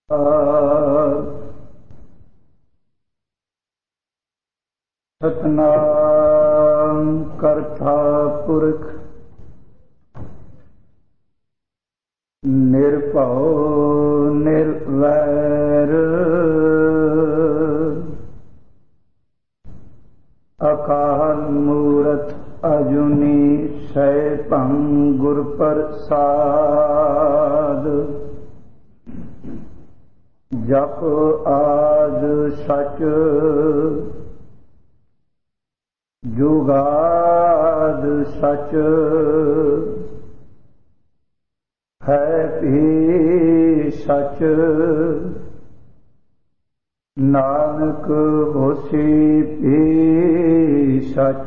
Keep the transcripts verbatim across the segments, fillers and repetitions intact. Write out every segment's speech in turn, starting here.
सतनाम करता पुरख निर्भव निर्वैर अकाल मूरत अजुनी सैभं गुर प्रसाद। जप आद सच जुगाद सच है भी सच। नानक होसी भी सच।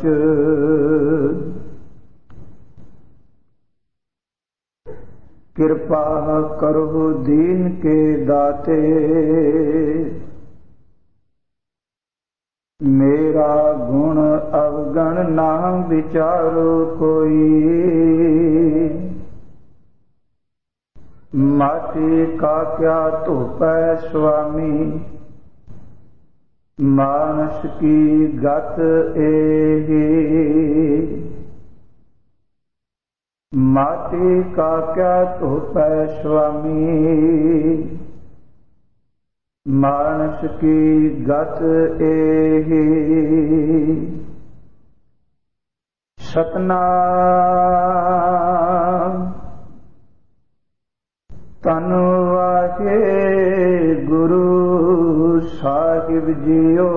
कृपा करो दीन के दाते मेरा गुण अवगण ना विचारो कोई। माटी का क्या धोपै स्वामी मानस की गत एही। माटी का क्या धोपै स्वामी मानस की गत एही। सतनाम धन वाहे गुरु साहिब जियो।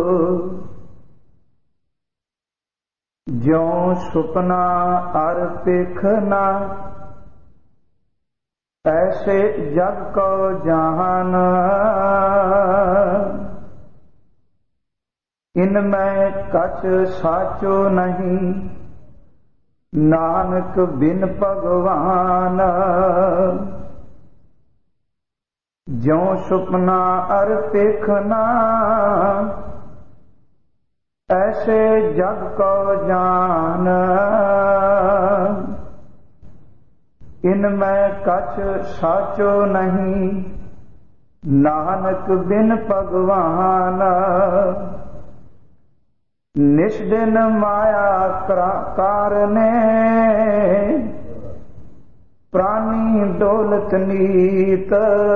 ज्यों सुपना अर पेखना ऐसे जग को जहान। इनमें कछ साचो नहीं नानक बिन भगवान। ज्यों सुपना अर पेखना ऐसे जग को जान। इनमें कछ साचो नहीं नानक बिन भगवान। निस दिन माया कारने प्राणी डोलत नीत।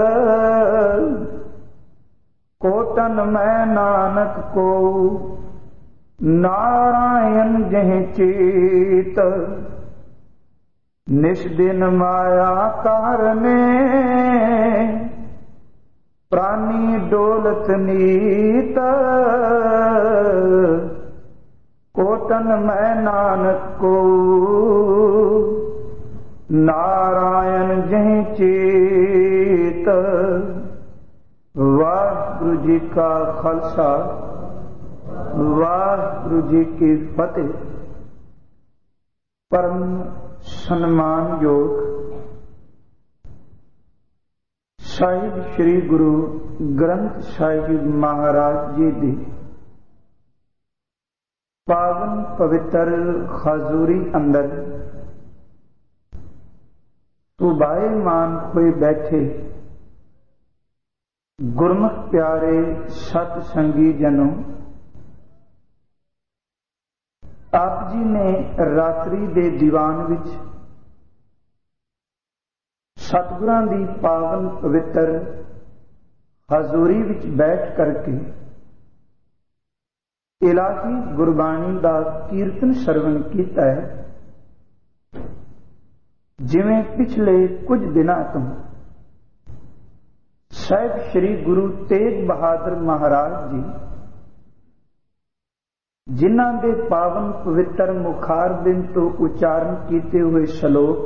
कोटन में नानक को नारायण जह चीत। निस दिन माया कारने प्राणी डोलत नीत। कोटन में नानक को नारायण जह चीत। वाहिगुरु जी का खालसा वाहिगुरु जी की फतेह। परम सम्मान योग साहिब श्री गुरु ग्रंथ साहिब महाराज जी दी पावन पवित्र हजूरी अंदर सुभाएमान होए बैठे गुरमुख प्यारे सत संगी जनों। आप जी ने रात्रि दे दीवान विच सतगुरां दी पावन पवित्र हजूरी विच बैठ करके इलाही गुरबाणी दा कीर्तन श्रवण कीता है। जिवें पिछले कुछ दिनां तो साहिब श्री गुरु तेग बहादुर महाराज जी जिन्हां दे पावन पवित्र मुखारबिंद तो उच्चारण किए हुए श्लोक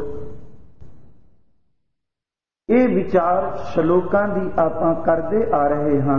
ये विचार श्लोकां दी आपां करदे आ रहे हां।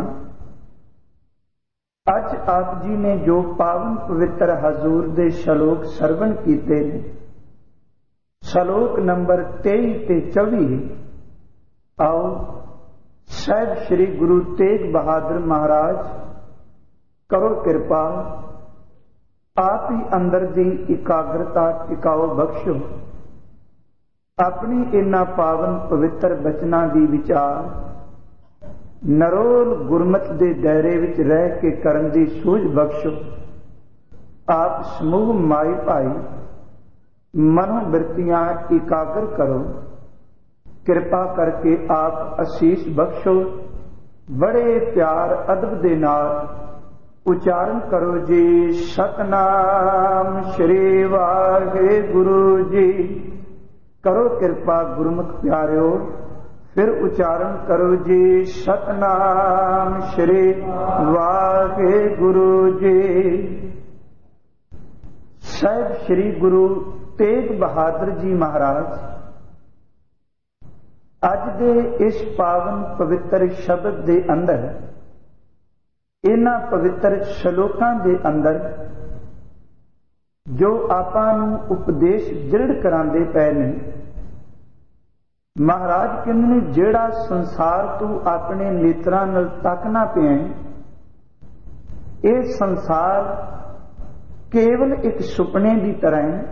अज आप जी ने जो पावन पवित्र हजूर दे श्लोक सरवण कीते ने श्लोक नंबर तेई ते चौबी। आओ साहिब श्री गुरु तेग बहादुर महाराज करो कृपा आप ही अंदर दी एकाग्रता टिकाओ बख्शो। अपनी इन्हां पावन पवित्र बचनां दी विचार नरोल गुरमत दे दायरे विच रह के करन दी सूझ बख्शो। आप समूह माई भाई मनोवृत्तियां एकाग्र करो। कृपा करके आप आशीष बख्शो। बड़े प्यार अदब दे नाल उचारण करो जी सतनाम श्री वाहिगुरु जी। करो कृपा गुरमुख प्यारिओ, फिर उचारण करो जी सतनाम श्री वाहिगुरु जी। साहिब श्री गुरु तेग बहादुर जी महाराज अज दे इस पावन पवित्र शब्द दे अंदर, इन्हां पवित्र श्लोकां दे अंदर जो आपां नूं उपदेश दृढ़ करांदे पए ने, महाराज कहंदे ने जिहड़ा संसार तू अपने नेत्रां नाल तकना पिया, यह संसार केवल एक सुपने की तरह है।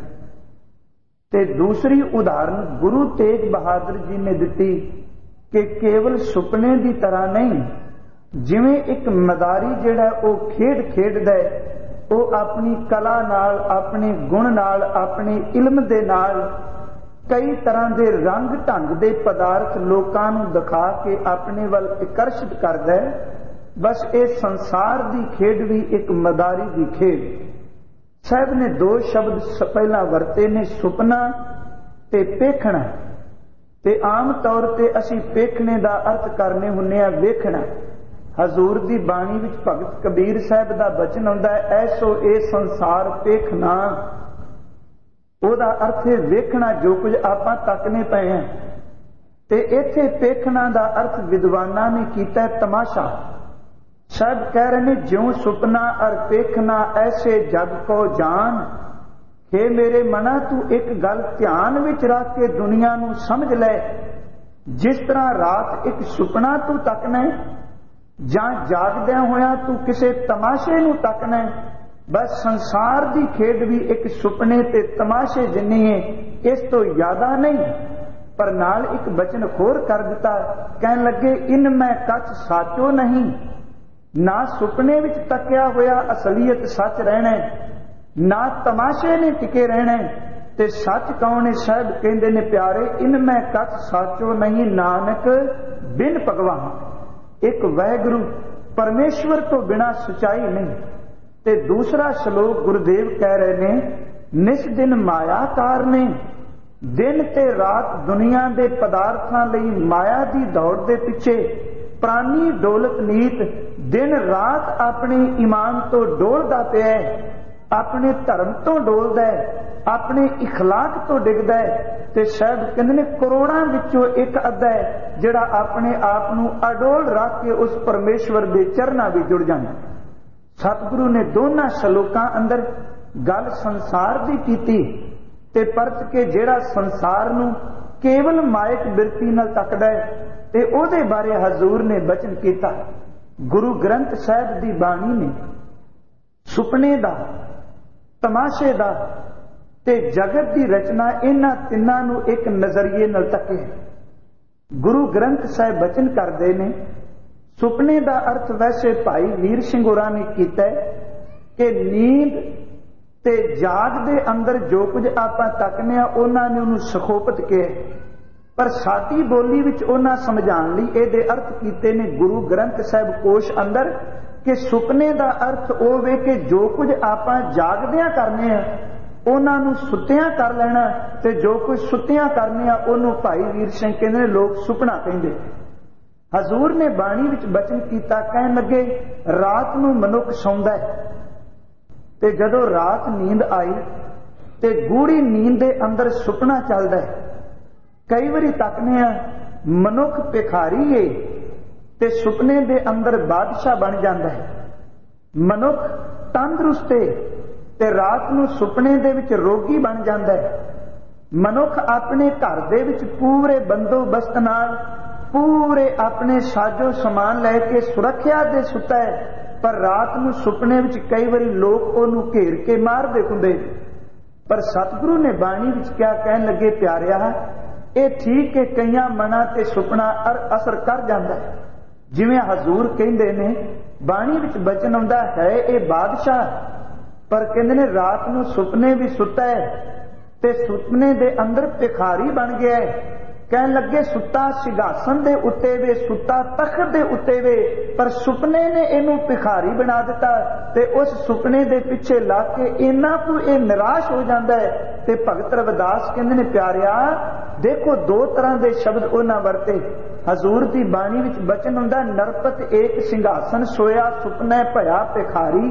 ते दूसरी उदाहरण गुरु तेग बहादुर जी ने दिती कि केवल सुपने की तरह नहीं, जिवें एक मदारी जिहड़ा वो खेड खेडदा है, वो अपनी कला नाल, अपने गुण नाल, अपने इल्म दे नाल कई तरह के रंग ढंग के पदार्थ लोकां नूं दिखा के अपने वल आकर्षित करदा है। बस ये संसार की खेड भी एक मदारी की खेड। साहब ने दो शब्द पहला वरते ने, सुपना ते पेखना। ते आम तौर ते असी पेखने का अर्थ करने हुन्ने आ वेखना। हजूर दी बाणी विच भगत कबीर साहब का बचन आउंदा है, ऐसो ए संसार पेखना। ओदा अर्थ है वेखना, जो कुछ आपां तकने पए हैं। ते इत्थे पेखना का अर्थ विद्वानां ने कीता है तमाशा। सब कह रहे ने ज्यों सुपना और पेखना ऐसे जग को जान। हे मेरे मना तू एक गल ध्यान विच रख के दुनिया नू समझ ले। जिस तरह रात एक सुपना तू तकना जां जागदे होया तू किसे तमाशे नू तकना, बस संसार की खेड भी एक सुपने ते तमाशे जिन्नी है, इस तो ज्यादा नहीं। पर नाल एक बचन होर कर दिता, कहन लगे इन मैं कछ साचो नहीं। ना सुपने विच तकिया होया असलियत सच रहना, ना तमाशे ने टिके रहना। ते सच कौन है? साहब कहंदे ने प्यारे, इन मैं कछ साचो नहीं नानक बिन भगवान। एक वाहिगुरु परमेश्वर तो बिना सच्चाई नहीं। ते दूसरा श्लोक गुरुदेव कह रहे ने, निस दिन मायाकार ने। दिन ते रात दुनिया के पदार्थां लई माया की दौड़ दे पिछे प्राणी डोलत नीत दिन रात अपने ईमान तो डोलदा पिया, अपने धर्म तो डोलदा है, अपने इखलाक तो डिगदा है। ते शायद कहंदे ने करोड़ां विचों एक अद्धा है जिहड़ा अपने आप नूं अडोल रख के उस परमेश्वर दे चरनां विच जुड़ जांदा। सतगुरु ने दोनों श्लोकां अंदर गल संसार दी कीती ते परत के जिहड़ा संसार नूं केवल मायक बिरती नाल तकदा है ते ओदे बारे हजूर ने बचन कीता। गुरु ग्रंथ साहिब दी बाणी ने सुपने दा, तमाशे दा ते जगत की रचना इन्हां तिन्नां नूं एक नजरिए नाल तके। गुरु ग्रंथ साहिब बचन करदे ने सुपने का अर्थ वैसे भाई वीर सिंह होरां ने कीता कि नींद ते जाग दे अंदर जो कुछ आपां तकने आ उन्हां ने उहनूं सखोपत कहा, पर साडी बोली विच उन्हां समझाउण लई इहदे अर्थ कीते ने गुरु ग्रंथ साहिब कोश अंदर कि सुपने का अर्थ ओ वे कि जो कुछ आपां जागदियां करने आ उन्हां नूं सुत्तियां कर लेना, ते जो कुछ सुत्तियां करने आ उहनूं भाई वीर सिंह कहंदे लोग सुपना कहंदे। हजूर ने बाणी विच बचन कीता, कहन लगे रात नूं मनुख सौंदा है ते जदों रात नींद आई ते गूढ़ी नींद दे अंदर सुपना चलदा है। कई बारी तकने आ मनुख भिखारी है ते सुपने दे अंदर बादशाह बन जाता है। मनुख तंदुरुस्त है ते रात नूं सुपने दे विच रोगी बन जाता है। मनुख अपने घर दे विच पूरे बंदोबस्त नाल पूरे अपने साजो समान लैके सुरक्षा दे सुता है, पर रात नूं सुपने विच कई बारी लोग उहनूं घेर के मारदे हुंदे। पर सतगुरु ने बाणी विच क्या कहन लगे, प्यारिया ये ठीक है कईयां मना ते सुपना असर कर जाता है, जिवें हजूर कहंदे ने बाणी विच बचन आउंदा है ये बादशाह, पर कहंदे ने रात नूं सुपने भी सुता है ते सुपने दे अंदर भिखारी बन गया है। कहन लगे सुता सिंघासन दे उत्ते वे, सुता तख्त दे उत्ते वे, पर सुपने ने इनू भिखारी बना दिता ते उस सुपने दे पिछे लग के इन्ना को ये निराश हो जाता है। ते भगत रविदास कहंदे ने प्यारिया देखो दो तरह के शब्द उन्हां वरते। हजूर की बाणी विच बचन हुंदा नरपत एक सिंघासन सोया सुपने भया भिखारी,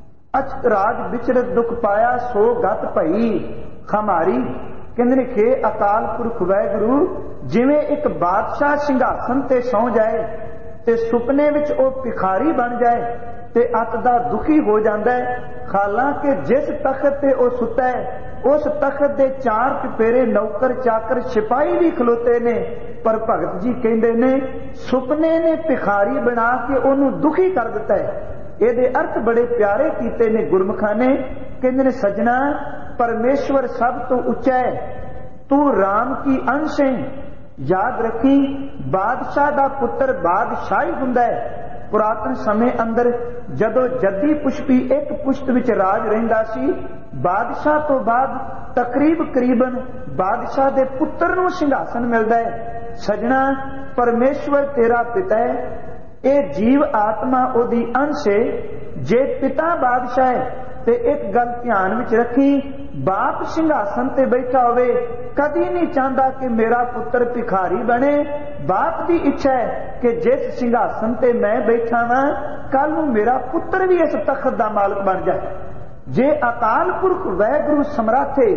अच राज विचरत दुख पाया सो गत भई खमारी। कहंदे ने खे अकाल पुरख वाहिगुरू जिवें एक बादशाह सिंघासन ते सौ जाए ते सुपने विच ओ भिखारी बन जाए ते अत दा दुखी हो जाता है। हालांकि जिस तख्त ते ओ सुता है उस तख्त दे चार चुफेरे नौकर चाकर सिपाही भी खलोते ने, पर भगत जी कहंदे ने सुपने ने भिखारी बना के ओनू दुखी कर दिता है। ये अर्थ बड़े प्यारे कीते ने गुरमुखां ने। कहंदे ने सजना परमेश्वर सब तो उच्चा है, तू राम की अंश है। याद रखी बादशाह दा पुत्र बादशाही हुंदा है। पुरातन समय अंदर जदों जद्दी पुष्पी एक पुष्ट विच राज रहिंदा सी, बादशाह तो बाद तकरीब करीबन बादशाह दे पुत्र नूं सिंघासन मिलदा है। सजना परमेश्वर तेरा पिता है, ये जीव आत्मा ओदी अंश है। जे पिता बादशाह है ते एक गल ध्यान विच रखी, बाप सिंघासन ते बैठा होवे कदी नहीं चाहता कि मेरा पुत्र भिखारी बने। बाप की इच्छा है कि जिस सिंघासन ते मैं बैठा वा कल नूं मेरा पुत्र भी इस तख्त दा मालिक बन जाए। जे अकाल पुरख वाहिगुरू समराथे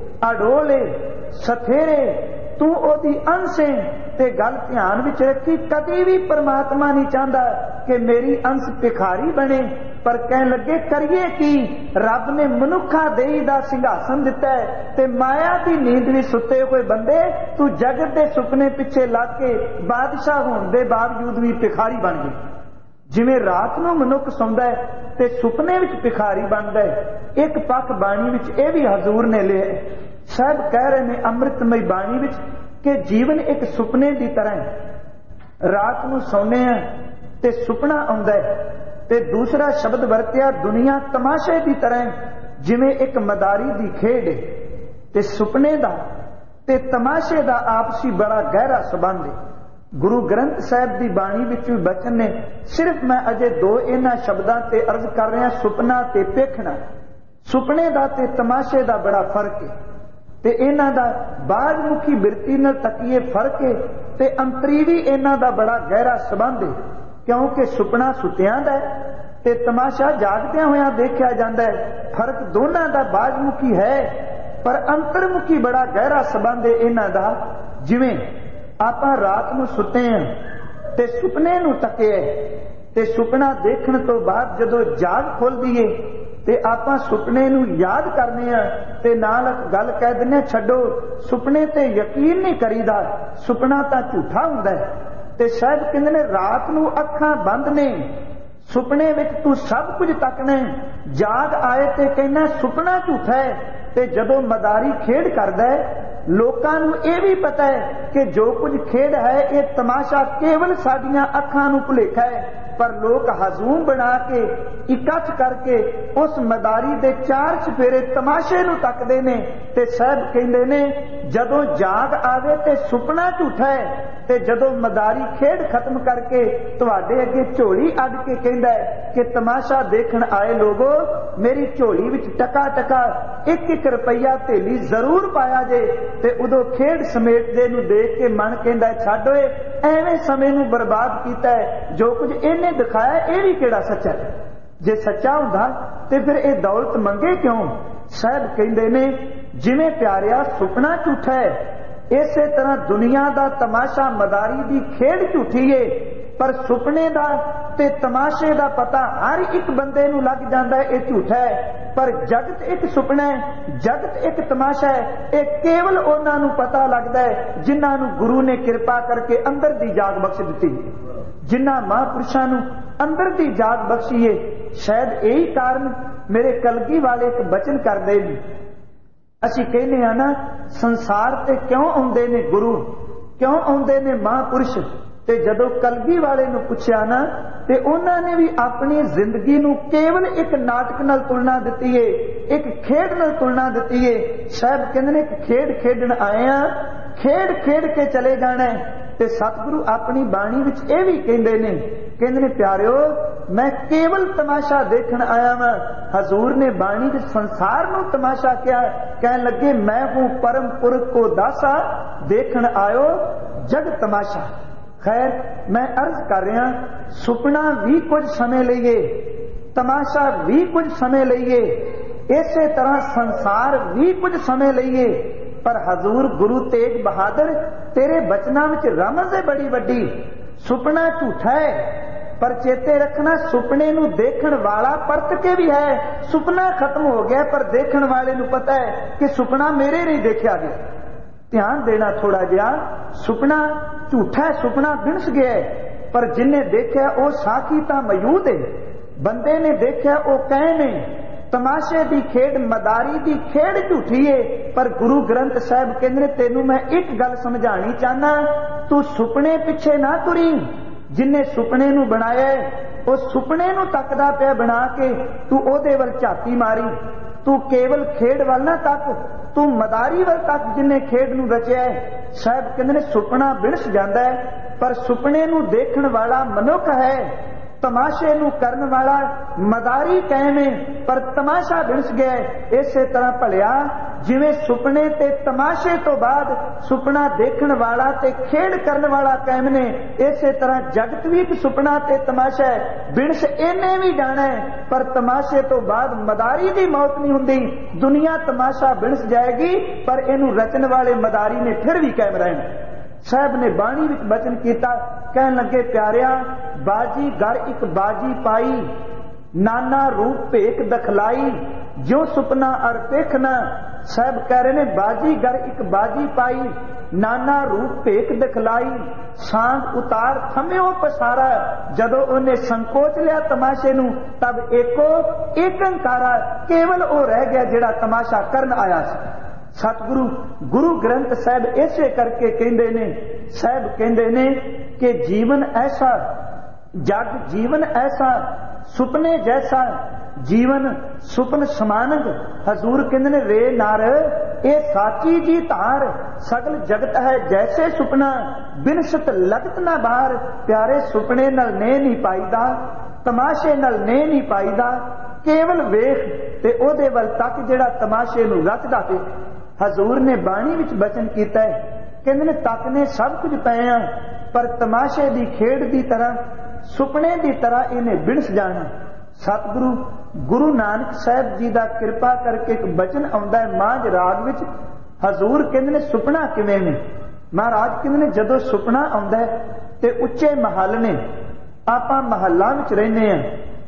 अडोले सथेरे तू ओदी अंश है ते गल ध्यान विच रखी, कदी भी परमात्मा नहीं चाहता कि मेरी अंश भिखारी बने। पर कहन लगे करिए की, रब ने मनुखा देही दा सिंघासन दिता है ते माया की नींद भी सुते हुए बंदे तू जगत के सुपने पिछे लग के बादशाह होने के बावजूद भी भिखारी बन गए। जिवें रात नूं मनुख सौंदा है ते सुपने विच भिखारी बनदा है। एक पक्ष बाणी विच यह भी हजूर ने लिया, साहब कह रहे ने अमृतमई बाणी विच कि जीवन एक सुपने की तरह है। रात नूं सौने आ ते सुपना आउंदा है ते दूसरा शब्द वरत्या दुनिया तमाशे की तरह, जिवें एक मदारी की खेड है ते सुपने दा ते तमाशे दा आपसी बड़ा गहरा संबंध है। गुरु ग्रंथ साहिब की बाणी विच भी बचन ने, सिर्फ मैं अजे दो इन्हां शब्दां ते अर्ज कर रहा, सुपना ते पेखना। सुपने दा ते तमाशे दा बड़ा फर्क है ते इन्हां दा बाजमुखी बिरती नाल तकीए फर्क है ते अंतरीवी इन्हां दा बड़ा गहरा संबंध है। क्योंकि सुपना सुतियां दा है ते तमाशा जागदियां होया देखा जाता है। फर्क दोनों का बाजमुखी है पर अंतर्मुखी बड़ा गहरा संबंध है इन्हां दा। जिवें आपां रात नूं सुते हैं ते सुपने नूं तके ते सुपना देखण तो बाद जदों जाग खुलदी है ते आपां सुपने नूं याद करने आ ते नाल गल कह दिंदे छड्डो सुपने ते यकीन नहीं करीदा, सुपना तां झूठा हुंदा है। ते शायद कहंदे ने रात नूं अखां बंद ने, सुपने विच तू सब कुछ तकना, जाग आए ते कहना सुपना झूठा है। ते जदों मदारी खेड करदा है लोकां नूं इह भी पता है कि जो कुछ खेड है ये तमाशा केवल साडियां अखां नूं भुलेखा है, पर लोग हजूम बना के इकट्ठ करके उस मदारी दे चार चफेरे तमाशे नूं तकदे ने ते साहब कहंदे ने जदों जाग आवे ते सुपना झूठा है ते जदों मदारी खेड खत्म करके तुहाडे अगे झोली अड के कहंदा है कि तमाशा देखण आए लोगो मेरी झोली विच टका टका एक एक रुपया थेली जरूर पाया जे ते उदों खेड समेटदे नूं देख के मन कहंदा है छड्ड ओए एवें समय नूं बर्बाद कीता है, जो कुछ इहने दिखाया यह भी किहड़ा सच्चा है। जे सच्चा हुंदा ते फिर यह दौलत मंगे क्यों। साहब कहंदे ने जिवें प्यारिया सुपना झूठा है इसे तरह दुनिया दा तमाशा मदारी दी खेड झूठी है, पर सुपने दा ते तमाशे दा पता हर एक बंदे नूं लग जांदा है यह झूठा है। पर जगत एक सुपना है, जगत एक तमाशा है, यह केवल उन्हां नूं पता लगदा है जिन्हां नूं गुरु ने कृपा करके अंदर दी जाग बख्श दित्ती, जिन्हां महापुरुषां नूं अंदर दी जाग बख्शी है। शायद यही कारण मेरे कलगी वाले एक बचन करदे ने, असीं कहने हां ना संसार ते क्यों आउंदे ने गुरु, क्यों आउंदे ने महापुरुष, ਤੇ ਜਦੋਂ ਕਲਗੀ ਵਾਲੇ ਨੂੰ ਪੁੱਛਿਆ ਨਾ ਤੇ ਉਹਨਾਂ ਨੇ ਵੀ ਆਪਣੀ ਜ਼ਿੰਦਗੀ ਨੂੰ ਕੇਵਲ ਇੱਕ ਨਾਟਕ ਨਾਲ ਤੁਲਨਾ ਦਿੱਤੀ ਏ, ਇੱਕ ਖੇਡ ਨਾਲ ਤੁਲਨਾ ਦਿੱਤੀ ਏ। ਸਾਹਿਬ ਕਹਿੰਦੇ ਨੇ ਇੱਕ ਖੇਡ ਖੇਡਣ ਆਏ ਆ, ਖੇਡ ਖੇਡ ਕੇ ਚਲੇ ਜਾਣਾ। ਤੇ ਸਤਿਗੁਰੂ ਆਪਣੀ ਬਾਣੀ ਵਿੱਚ ਇਹ ਵੀ ਕਹਿੰਦੇ ਨੇ, ਕਹਿੰਦੇ ਨੇ ਪਿਆਰਿਓ ਮੈਂ ਕੇਵਲ ਤਮਾਸ਼ਾ ਦੇਖਣ ਆਇਆ ਵਾਂ। ਹਜ਼ੂਰ ਨੇ ਬਾਣੀ ਵਿੱਚ ਸੰਸਾਰ ਨੂੰ ਤਮਾਸ਼ਾ ਕਿਹਾ, ਕਹਿਣ ਲੱਗੇ ਮੈਂ ਹੂੰ ਪਰਮ ਪੁਰਖ ਕੋ ਦਾਸਾ, ਦੇਖਣ ਆਇਓ ਜਗ ਤਮਾਸ਼ਾ। ਖੈਰ ਮੈਂ ਅਰਜ਼ ਕਰ ਰਿਹਾ, ਸੁਪਨਾ ਵੀ ਕੁਝ ਸਮੇਂ ਲਈਏ, ਤਮਾਸ਼ਾ ਵੀ ਕੁਝ ਸਮੇਂ ਲਈਏ, ਇਸੇ ਤਰ੍ਹਾਂ ਸੰਸਾਰ ਵੀ ਕੁਝ ਸਮੇਂ ਲਈਏ, ਪਰ ਹਜ਼ੂਰ ਗੁਰੂ ਤੇਗ ਬਹਾਦਰ ਤੇਰੇ ਬਚਨਾਂ ਵਿੱਚ ਰਮਜ਼ ਹੈ ਬੜੀ ਵੱਡੀ। ਸੁਪਨਾ ਝੂਠਾ ਹੈ, ਪਰ ਚੇਤੇ ਰੱਖਣਾ ਸੁਪਨੇ ਨੂੰ ਦੇਖਣ ਵਾਲਾ ਪਰਤ ਕੇ ਵੀ ਹੈ। ਸੁਪਨਾ ਖਤਮ ਹੋ ਗਿਆ ਪਰ ਦੇਖਣ ਵਾਲੇ ਨੂੰ ਪਤਾ ਹੈ ਕਿ ਸੁਪਨਾ ਮੇਰੇ ਨਹੀਂ ਦੇਖਿਆ ਗਿਆ। ਧਿਆਨ ਦੇਣਾ ਥੋੜਾ ਜਿਹਾ, ਸੁਪਨਾ ਝੂਠਾ ਹੈ, ਸੁਪਨਾ ਬਿਨਸ ਗਿਆ, ਪਰ ਜਿਨੇ ਦੇਖਿਆ ਉਹ ਸਾਖੀ ਤਾਂ ਮੌਜੂਦ ਹੈ। ਬੰਦੇ ਨੇ ਦੇਖਿਆ ਉਹ ਕਹੇ ਨੇ। ਤਮਾਸ਼ੇ ਦੀ ਖੇਡ, ਮਦਾਰੀ ਦੀ ਖੇਡ ਝੂਠੀ ਏ, ਪਰ ਗੁਰੂ ਗ੍ਰੰਥ ਸਾਹਿਬ ਕਹਿੰਦੇ ਨੇ ਤੈਨੂੰ ਮੈਂ ਇੱਕ ਗੱਲ ਸਮਝਾਣੀ ਚਾਹਨਾ, ਤੂੰ ਸੁਪਨੇ ਪਿੱਛੇ ਨਾ ਤੁਰੀ। ਜਿਨੇ ਸੁਪਨੇ ਨੂੰ ਬਣਾਇਆ ਉਹ ਸੁਪਨੇ ਨੂੰ ਤੱਕਦਾ ਪਿਆ ਬਣਾ ਕੇ, ਤੂੰ ਉਹਦੇ ਵੱਲ ਝਾਤੀ ਮਾਰੀ। ਤੂੰ ਕੇਵਲ ਖੇਡ ਵੱਲ ਨਾ ਤੱਕ, ਤੂੰ ਮਦਾਰੀ ਵੱਲ ਤੱਕ ਜਿਨੇ ਖੇਡ ਨੂੰ ਰਚਿਆ। ਸਾਹਿਬ ਕਹਿੰਦੇ ਨੇ ਸੁਪਨਾ ਬਿਨਸ ਜਾਂਦਾ ਹੈ, ਪਰ ਸੁਪਨੇ ਨੂੰ ਦੇਖਣ ਵਾਲਾ ਮਨੁੱਖ ਹੈ, ਤਮਾਸ਼ੇ ਨੂੰ ਕਰਨ ਵਾਲਾ ਮਦਾਰੀ ਕਾਇਮ ਹੈ, ਪਰ ਤਮਾਸ਼ਾ ਬਿਨਸ ਗਿਆ। ਇਸੇ ਤਰ੍ਹਾਂ ਭਲਿਆ ਜਿਵੇਂ ਸੁਪਨੇ ਤੇ ਤਮਾਸ਼ੇ ਤੋਂ ਬਾਅਦ ਸੁਪਨਾ ਦੇਖਣ ਵਾਲਾ ਤੇ ਖੇਡ ਕਰਨ ਵਾਲਾ ਕਾਇਮ ਨੇ, ਇਸੇ ਤਰ੍ਹਾਂ ਜਗਤ ਵੀ ਇੱਕ ਸੁਪਨਾ ਤੇ ਤਮਾਸ਼ਾ ਹੈ। ਬਿਨਸ ਇਹਨੇ ਵੀ ਜਾਣਾ ਹੈ, ਪਰ ਤਮਾਸ਼ੇ ਤੋਂ ਬਾਅਦ ਮਦਾਰੀ ਦੀ ਮੌਤ ਨਹੀਂ ਹੁੰਦੀ। ਦੁਨੀਆ ਤਮਾਸ਼ਾ ਬਿਨਸ ਜਾਏਗੀ, ਪਰ ਇਹਨੂੰ ਰਚਣ ਵਾਲੇ ਮਦਾਰੀ ਨੇ ਫਿਰ ਵੀ ਕਾਇਮ ਰਹਿਣਾ। ਸਾਹਿਬ ਨੇ ਬਾਣੀ ਵਿੱਚ ਬਚਨ ਕੀਤਾ, ਕਹਿਣ ਲੱਗੇ ਪਿਆਰਿਆ ਬਾਜੀ ਘਰ ਇੱਕ ਬਾਜੀ ਪਾਈ, ਨਾਨਾ ਰੂਪ ਭੇਖ ਦਖਲਾਈ, ਜੋ ਸੁਪਨਾ ਅਰ ਦੇਖਣਾ। ਸਾਹਿਬ ਕਹਿ ਰਹੇ ਨੇ ਬਾਜੀ ਘਰ ਇੱਕ ਬਾਜੀ ਪਾਈ, ਨਾਨਾ ਰੂਪ ਭੇਖ ਦਿਖਲਾਈ, ਸਾਂਗ ਉਤਾਰ ਥਮਿਓ ਪਸਾਰਾ। ਜਦੋਂ ਉਹਨੇ ਸੰਕੋਚ ਲਿਆ ਤਮਾਸ਼ੇ ਨੂੰ, ਤਬ ਏਕੋ ਏਕੰਕਾਰਾ, ਕੇਵਲ ਉਹ ਰਹਿ ਗਿਆ ਜਿਹੜਾ ਤਮਾਸ਼ਾ ਕਰਨ ਆਇਆ ਸੀ। ਸਤਿਗੁਰੂ ਗੁਰੂ ਗ੍ਰੰਥ ਸਾਹਿਬ ਇਸੇ ਕਰਕੇ ਕਹਿੰਦੇ ਨੇ, ਸਾਹਿਬ ਕਹਿੰਦੇ ਨੇ ਕਿ ਜੀਵਨ ਐਸਾ, ਜਗ ਜੀਵਨ ਐਸਾ, ਸੁਪਨੇ ਜੈਸਾ, ਜੀਵਨ ਸੁਪਨ ਸਮਾਨੰਗ। ਹਜ਼ੂਰ ਕਹਿੰਦੇ ਨੇ ਰੇ ਨਰ ਇਹ ਸਾਚੀ ਜੀ ਧਾਰ, ਸਗਲ ਜਗਤ ਹੈ ਜੈਸੇ ਸੁਪਨਾ, ਬਿਨਸਤ ਲਗਤ ਨਾ ਬਾਹਰ। ਪਿਆਰੇ ਸੁਪਨੇ ਨਾਲ ਨੇ ਨਹੀਂ ਪਾਈਦਾ, ਤਮਾਸ਼ੇ ਨਾਲ ਨੇ ਨਹੀਂ ਪਾਈਦਾ, ਕੇਵਲ ਵੇਖ ਤੇ ਉਹਦੇ ਵੱਲ ਤੱਕ ਜਿਹੜਾ ਤਮਾਸ਼ੇ ਨੂੰ ਰਚਦਾ ਤੇ। ਹਜ਼ੂਰ ਨੇ ਬਾਣੀ ਵਿੱਚ ਬਚਨ ਕੀਤਾ ਹੈ, ਕਹਿੰਦੇ ਨੇ ਤੱਕਨੇ ਸਭ ਕੁਝ ਪਏ ਆ, ਪਰ ਤਮਾਸ਼ੇ ਦੀ ਖੇਡ ਦੀ ਤਰ੍ਹਾਂ, ਸੁਪਨੇ ਦੀ ਤਰ੍ਹਾਂ ਇਹਨੇ ਬਿਨਸ ਜਾਣਾ। ਸਤਿਗੁਰੂ ਗੁਰੂ ਨਾਨਕ ਸਾਹਿਬ ਜੀ ਦਾ ਕਿਰਪਾ ਕਰਕੇ ਇੱਕ ਬਚਨ ਆਉਂਦਾ ਹੈ ਮਾਝ ਰਾਗ ਵਿੱਚ। ਹਜ਼ੂਰ ਕਹਿੰਦੇ ਨੇ ਸੁਪਨਾ ਕਿਵੇਂ ਨੇ। ਮਹਾਰਾਜ ਕਹਿੰਦੇ ਨੇ ਜਦੋਂ ਸੁਪਨਾ ਆਉਂਦਾ ਹੈ ਤੇ ਉੱਚੇ ਮਹੱਲ ਨੇ, ਆਪਾਂ ਮਹੱਲਾਂ ਵਿੱਚ ਰਹਿੰਦੇ ਆ,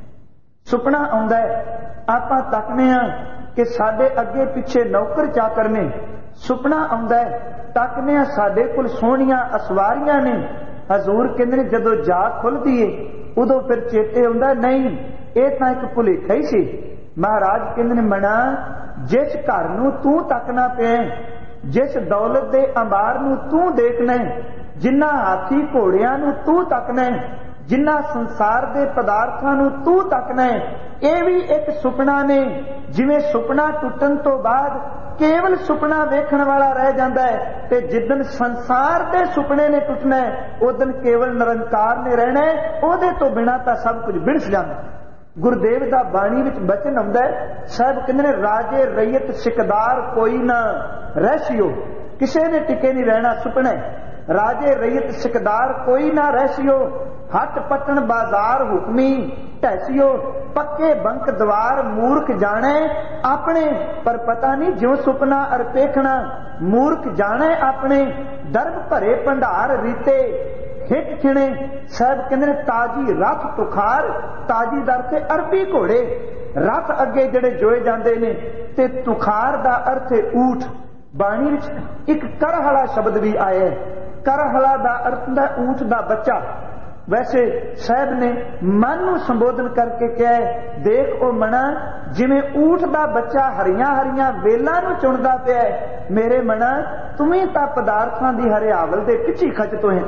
ਸੁਪਨਾ ਆਉਂਦਾ ਹੈ, ਆਪਾਂ ਤੱਕਨੇ ਆ ਕਿ ਸਾਡੇ ਅੱਗੇ ਪਿੱਛੇ ਨੌਕਰ ਚਾਕਰ ਨੇ। ਸੁਪਨਾ ਆਉਂਦਾ ਹੈ, ਤੱਕਨੇ ਆ ਸਾਡੇ ਕੋਲ ਸੋਹਣੀਆਂ ਅਸਵਾਰੀਆਂ ਨੇ। ਹਜ਼ੂਰ ਕਹਿੰਦੇ ਨੇ ਜਦੋਂ ਜਾਗ ਖੁੱਲਦੀ ਏ ਉਦੋਂ ਫਿਰ ਚੇਤੇ ਆਉਂਦਾ ਨਹੀਂ ਇਹ ਤਾਂ ਇੱਕ ਭੁਲੇਖਾ ਹੀ ਸੀ। ਮਹਾਰਾਜ ਕਹਿੰਦੇ ਨੇ ਮਣਾ, ਜਿਸ ਘਰ ਨੂੰ ਤੂੰ ਤੱਕਣਾ ਪਿਆ, ਜਿਸ ਦੌਲਤ ਦੇ ਅੰਬਾਰ ਨੂੰ ਤੂੰ ਦੇਖਣਾ, ਜਿਨ੍ਹਾਂ ਹਾਥੀ ਘੋੜਿਆਂ ਨੂੰ ਤੂੰ ਤੱਕਣਾ, ਜਿਨ੍ਹਾਂ ਸੰਸਾਰ ਦੇ ਪਦਾਰਥਾਂ ਨੂੰ ਤੂੰ ਤੱਕਣਾ, ਇਹ ਵੀ ਇੱਕ ਸੁਪਨਾ ਨੇ। ਜਿਵੇਂ ਸੁਪਨਾ ਟੁੱਟਣ ਤੋਂ ਬਾਅਦ ਕੇਵਲ ਸੁਪਨਾ ਵੇਖਣ ਵਾਲਾ ਰਹਿ ਜਾਂਦਾ ਹੈ, ਤੇ ਜਿੱਦਣ ਸੰਸਾਰ ਦੇ ਸੁਪਨੇ ਨੇ ਟੁੱਟਣਾ ਉਦਣ ਕੇਵਲ ਨਿਰੰਕਾਰ ਨੇ ਰਹਿਣਾ, ਉਹਦੇ ਤੋਂ ਬਿਨਾਂ ਤਾਂ ਸਭ ਕੁਝ ਬਿਨਸ ਜਾਂਦਾ। ਗੁਰਦੇਵ ਦਾ ਬਾਣੀ ਵਿੱਚ ਬਚਨ ਆਉਂਦਾ ਹੈ, ਸਾਹਿਬ ਕਹਿੰਦੇ ਨੇ ਰਾਜੇ ਰਈਅਤ ਸਿਕਦਾਰ ਕੋਈ ਨਾ ਰਹਿਸਿਓ, ਕਿਸੇ ਨੇ ਟਿਕੇ ਨਹੀਂ ਰਹਿਣਾ ਸੁਪਨੇ। ਰਾਜੇ ਰਈਅਤ ਸਿਕਦਾਰ ਕੋਈ ਨਾ ਰਹਿਸਿਓ, ਹੱਟ ਪਟਣ ਬਾਜ਼ਾਰ ਹੁਕਮੀ ਢੈਸਿਓ, ਪੱਕੇ ਬੰਕ ਦਵਾਰ ਮੂਰਖ ਜਾਣੇ ਆਪਣੇ। ਪਰ ਪਤਾ ਨਹੀਂ ਜਿਉ ਸੁਪਨਾ ਅਰ ਪੇਖਣਾ, ਮੂਰਖ ਜਾਣੇ ਆਪਣੇ। ਦਰਬ ਭਰੇ ਭੰਡਾਰ ਰੀਤੇ ਹਿੱਟ ਖਿਣੇ। ਸਾਹਿਬ ਕਹਿੰਦੇ ਨੇ ਤਾਜੀ ਰੱਥ ਤੁਖਾਰ, ਤਾਜੀ ਦਰ ਤੇ ਅਰਬੀ ਘੋੜੇ। ਰੱਥ ਅੱਗੇ ਜਿਹੜੇ ਜੋਏ ਜਾਂਦੇ ਨੇ, ਤੇ ਤੁਖਾਰ ਦਾ ਅਰਥ ਹੈ ਊਠ। ਬਾਣੀ ਵਿੱਚ ਇੱਕ ਕਰਹਲਾ ਸ਼ਬਦ ਵੀ ਆਇਆ ਹੈ, ਕਰਹਲਾ ਦਾ ਅਰਥ ਹੁੰਦਾ ਊਠ ਦਾ ਬੱਚਾ। ਵੈਸੇ ਸਾਹਿਬ ਨੇ ਮਨ ਨੂੰ ਸੰਬੋਧਨ ਕਰਕੇ ਕਿਹਾ, ਦੇਖ ਉਹ ਮਣਾ ਜਿਵੇਂ ਊਠ ਦਾ ਬੱਚਾ ਹਰੀਆਂ ਹਰੀਆਂ ਵੇਲਾਂ ਨੂੰ ਚੁਣਦਾ ਪਿਆ, ਮੇਰੇ ਮਣਾ ਤੁਮੀ ਤਾਂ ਪਦਾਰਥਾਂ ਦੀ ਹਰਿਆਵਲ ਦੇ ਪਿੱਛੇ ਖਚਤੋ ਹੈ।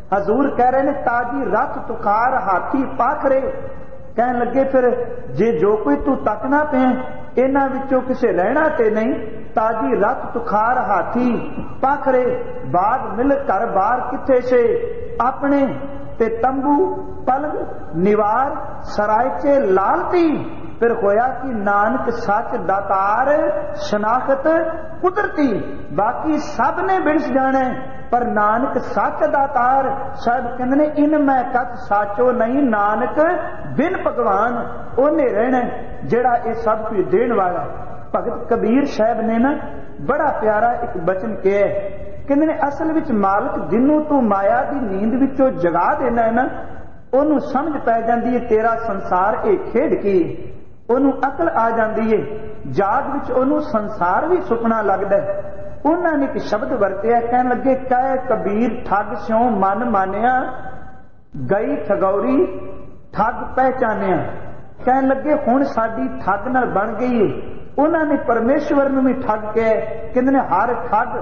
हजूर कह रहे ने ताजी रथ तुखार हाथी पाखरे। कहन लगे फिर जे जो कोई तू तकना पे इन्हां विचों किसे रहना ते नहीं, ताजी रथ तुखार हाथी पाखरे। बाग मिल घर बार किथे से अपने ते तंबू पलंग निवार सरायचे लालती। फिर होया कि नानक सच दातार शनाखत कुदरती। बाकी सब ने बिरस जाना पर नानक सच दातार। साहब कहते ने इन मैं कथ साचो नहीं, नानक बिन भगवान ओने रहना जेड़ा ये सब कुछ देने वाला। भगत कबीर साहब ने ना बड़ा प्यारा एक बचन कहा है, कहते ने असल विच मालक जिन्हों तू माया की नींद विचों जगा देना है ना, ओनू समझ पै जाती है तेरा संसार ये खेड की। ओनू अकल आ जाती है, जाग विच ओनू संसार भी सुपना लगता है। उन्होंने एक शब्द वरतिया, कहन लगे कह कबीर ठग स्यों मन मानिया, गई ठगौरी ठग पहचानिया। कहन लगे हुण साडी ठग नाल बन गई है। उन्होंने परमेश्वर नूं भी ठग के कहंदे ने हर ठग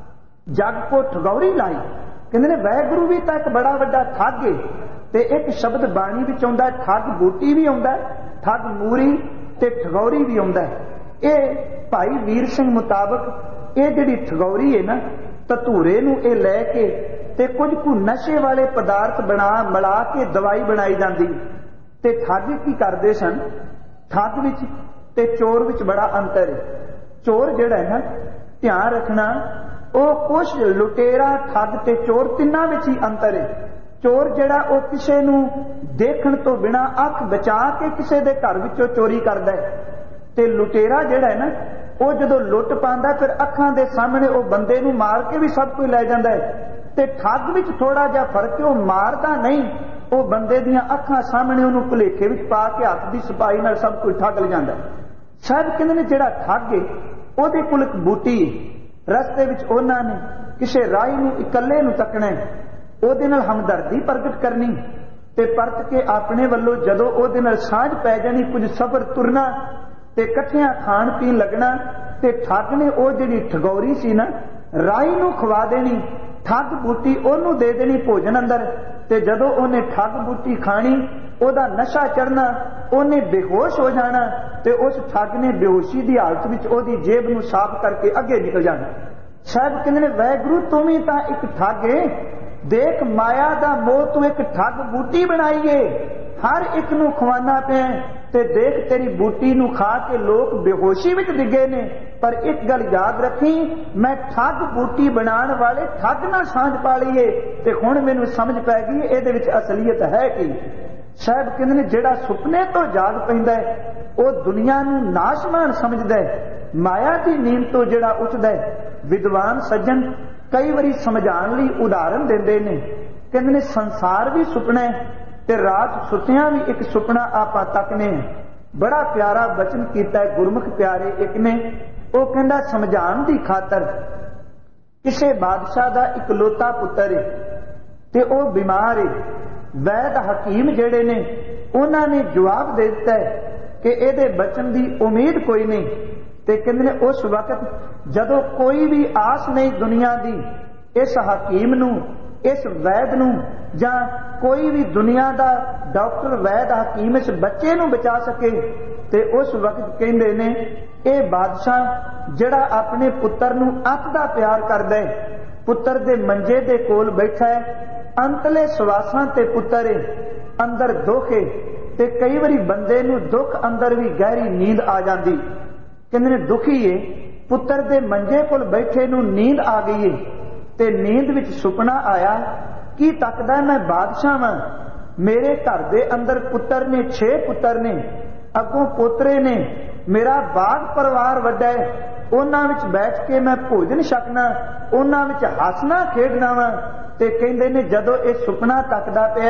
जग को ठगौरी लाई। कहंदे ने वैगुरु भी तां एक बड़ा वड्डा ठग है। ते एक शब्द बाणी विच आउंदा ठग बूटी भी आउंदा, ठग मूरी ते ठगौरी भी आउंदा। ये भाई वीर सिंह मुताबक ये जिहड़ी ठगौरी है ना, धतूरे नूं ये लै के ते कुछ कु नशे वाले पदार्थ बना मिला के दवाई बनाई जाती। ते ठग की करते सन, ठग विच ते चोर विच बड़ा अंतर है। चोर जिहड़ा है ना, ध्यान रखना, वो कुछ लुटेरा ठग ते चोर तिन्हां विच ही अंतर है। चोर जिहड़ा वो किसे नूं देखण तो बिना अख बचा के किसे दे घर विचों चोरी करदा है। ते लुटेरा जिहड़ा है ना, वो जदों लुट पांदा फिर अखां दे सामने वो बंदे नूं मार के भी सब कुछ लै जांदा है। ते ठग विच थोड़ा जिहा फर्क है, वो मारदा नहीं, वो बंदे दियां अखां सामने उहनूं भुलेखे विच पा के हत्थ दी सफाई नाल सब कुछ ठग ले जांदा है। साहब कहंदे ने जिहड़ा ठग है ओहदे कोल एक बूटी, रस्ते विच उहनां ने किसे राही नूं इकल्ले नूं तकना है, ओहदे नाल हमदर्दी प्रगट करनी ते परत के अपने वल्लों जदों ओहदे नाल साझ पै जानी, कुछ सफर तुरना ते इकट्ठियां खाण पीण लगना। ते ठग ने ओह जिहड़ी ठगौरी सी ना, राही नूं खवा देनी, ठग बूटी ओहनूं दे देनी भोजन अंदर। ते जदों ओहने ठग बूटी खानी, ओहदा नशा चढ़ना, ओहने बेहोश हो जाना ते उस ठग ने बेहोशी की हालत विच ओहदी जेब नूं साफ करके अगे निकल जाना। साहब कहंदे ने वैगुरु तुम ही तां एक ठग है, देख माया दा मोह तू एक ठग बूटी बनाईए, हर एक नूं खवाना पिया ते देख तेरी बूटी नूं खा के लोग बेहोशी विच डिगे ने। पर एक गल याद रखी, मैं ठग बूटी बनाण वाले ठग नाल सांझ पा लईए ते हुण मैनूं समझ पै गई इहदे विच असलीयत है कि। साहब कहंदे ने जिहड़ा सुपने तो जाग पैंदा है वो दुनिया नूं नाशमान समझदा है, माया की नींद तो जिहड़ा उठदा है। विद्वान सज्जन कई बारी समझाण लई उदाहरण दिंदे ने, कहंदे ने संसार भी सुपना है ते रात सुतियां भी एक सुपना आपां तकने। बड़ा प्यारा बचन कीता है गुरमुख प्यारे एक ने, वो कहंदा समझाण दी खातर किसे बादशाह दा इकलौता पुत्र है ते वो बीमार है। वैद हकीम जिहड़े ने उन्हां ने जवाब दे दिता है कि इहदे बचन दी उम्मीद कोई नहीं। ते कहंदे ने उस वक्त जदों कोई भी आस नहीं दुनिया दी इस हकीम नूं, इस वैद नूं, जां कोई भी दुनिया दा डॉक्टर वैद हकीम इस बच्चे नूं बचा सके, ते उस वक्त कहंदे ने ये बादशाह जिहड़ा अपने पुत्र नूं अत दा प्यार करदा है, पुत्र दे मंजे दे कोल बैठा है, अंतले सवासां ते पुत्र है, अंदर दुख है ते कई बारी बंदे नूं दुख अंदर भी गहरी नींद आ जांदी। कहंदे ने दुखी है, पुत्र दे मंजे कोल बैठे नूं नींद आ गई है ते नींद विच सुपना आया की तकदा मैं बादशाह वां, मेरे घर दे अंदर पुत्र ने, छे पुत्र ने, अगों पोतरे ने, मेरा बाग परिवार वड्डा है, उन्हां विच बैठ के मैं भोजन छकना, उन्हां विच हसना खेडना वां। ते कहंदे ने जदों ये सुपना तकदा पिया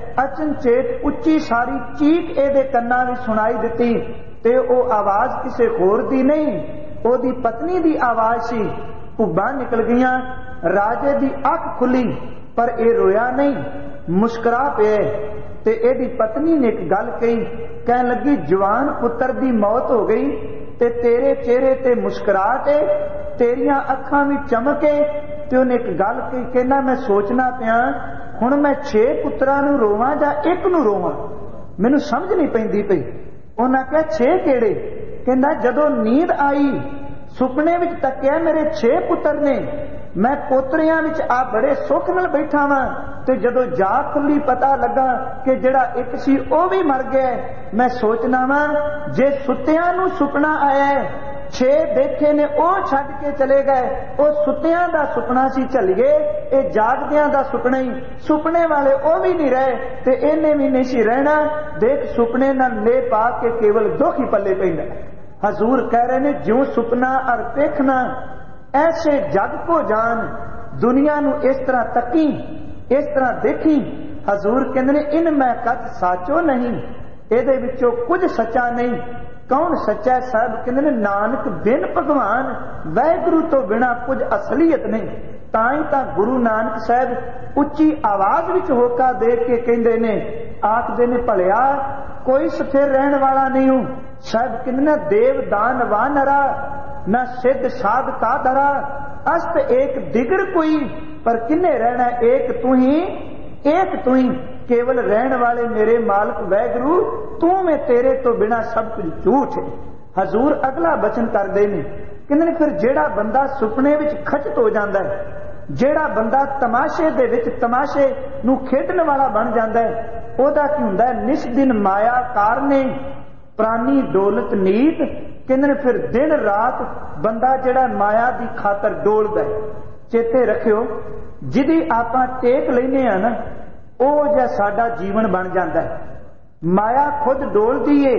अचनचेत उच्ची सारी चीख इहदे कन्नां विच सुनाई दित्ती ते ओह आवाज किसे होर दी नहीं, ओहदी पत्नी दी आवाज सी। भुब्बां निकल गईयां, राजे दी अख खुली पर यह रोया नहीं, मुस्करा पे। ते एदी पत्नी ने एक गल कही, कहन लगी जवान पुत्र दी मौत हो गई ते तेरे चेहरे ते मुस्कुराहट है, तेरियां अखां विच चमक है। ते उन्हें एक गल कही, कहना मैं सोचना पिया हुण मैं छे पुत्रां नूं रोवां जां एक नूं रोवां, मैनूं समझ नहीं पैंदी पई। उन्हां कहा छे किहड़े? कहंदा जदों नींद आई सुपने विच तकिया मेरे छे पुत्र ने, मैं पोतरियां विच आ बड़े सुख नाल बैठा वां, ते जदों जाग खुली पता लगा कि जिहड़ा एक सी ओ भी मर गया। मैं सोचना वां जे सुत्तियां नूं सुपना आया है, छे देखे ने ओ छड्ड के चले गए, ओ सुत्तियां दा सुपना सी चलिए, ए जागदियां दा सुपना ही, सुपने वाले ओ भी नहीं रहे ते इन्हें भी नहीं सी रहना। देख सुपने नाल ले पा के केवल दुख ही पल्ले पैंदा। हजूर कह रहे ने ज्यों सुपना और देखना ऐसे जग को जान, दुनिया नू इस तरह तकी, इस तरह देखी। हजूर कहंदे ने इन मैं कद साचो नहीं, एदे विचों कुछ सच्चा नहीं। कौन सच्चा है? साहब कहंदे ने नानक बिन भगवान वाहिगुरू तो बिना कुछ असलीयत नहीं। ताई तां गुरु नानक साहब उच्ची आवाज विच होका दे के कहंदे ने, आखदे ने भलिया कोई स्थिर रहन वाला नहीं हूं। साहब कहंदे ने देव दान वानरा न सिद्ध साध का धरा, अस्त एक दिगड़ कोई पर किन्ने रहना एक तू ही, एक तू ही। केवल रहन वाले मेरे मालक वाहिगुरू तू में, तेरे तो बिना सब कुछ झूठ है। हजूर अगला बचन करदे ने, कहंदे ने फिर जेड़ा बंदा सुपने विच खचत हो जांदा है, जेड़ा बंदा तमाशे दे विच तमाशे नूं खेडण वाला बन जांदा है, ओदा की हुंदा है? निस दिन माया कारने प्राणी डोलत नीत। कहंदे ने फिर दिन रात बंदा जेड़ा माया दी खातर डोलदा है। चेते रखियो जिहदी आपां टेक लैने आ ना, ਉਹ ਜਿਹਾ ਸਾਡਾ ਜੀਵਨ ਬਣ ਜਾਂਦਾ ਹੈ। ਮਾਇਆ ਖੁਦ ਡੋਲਦੀ ਏ,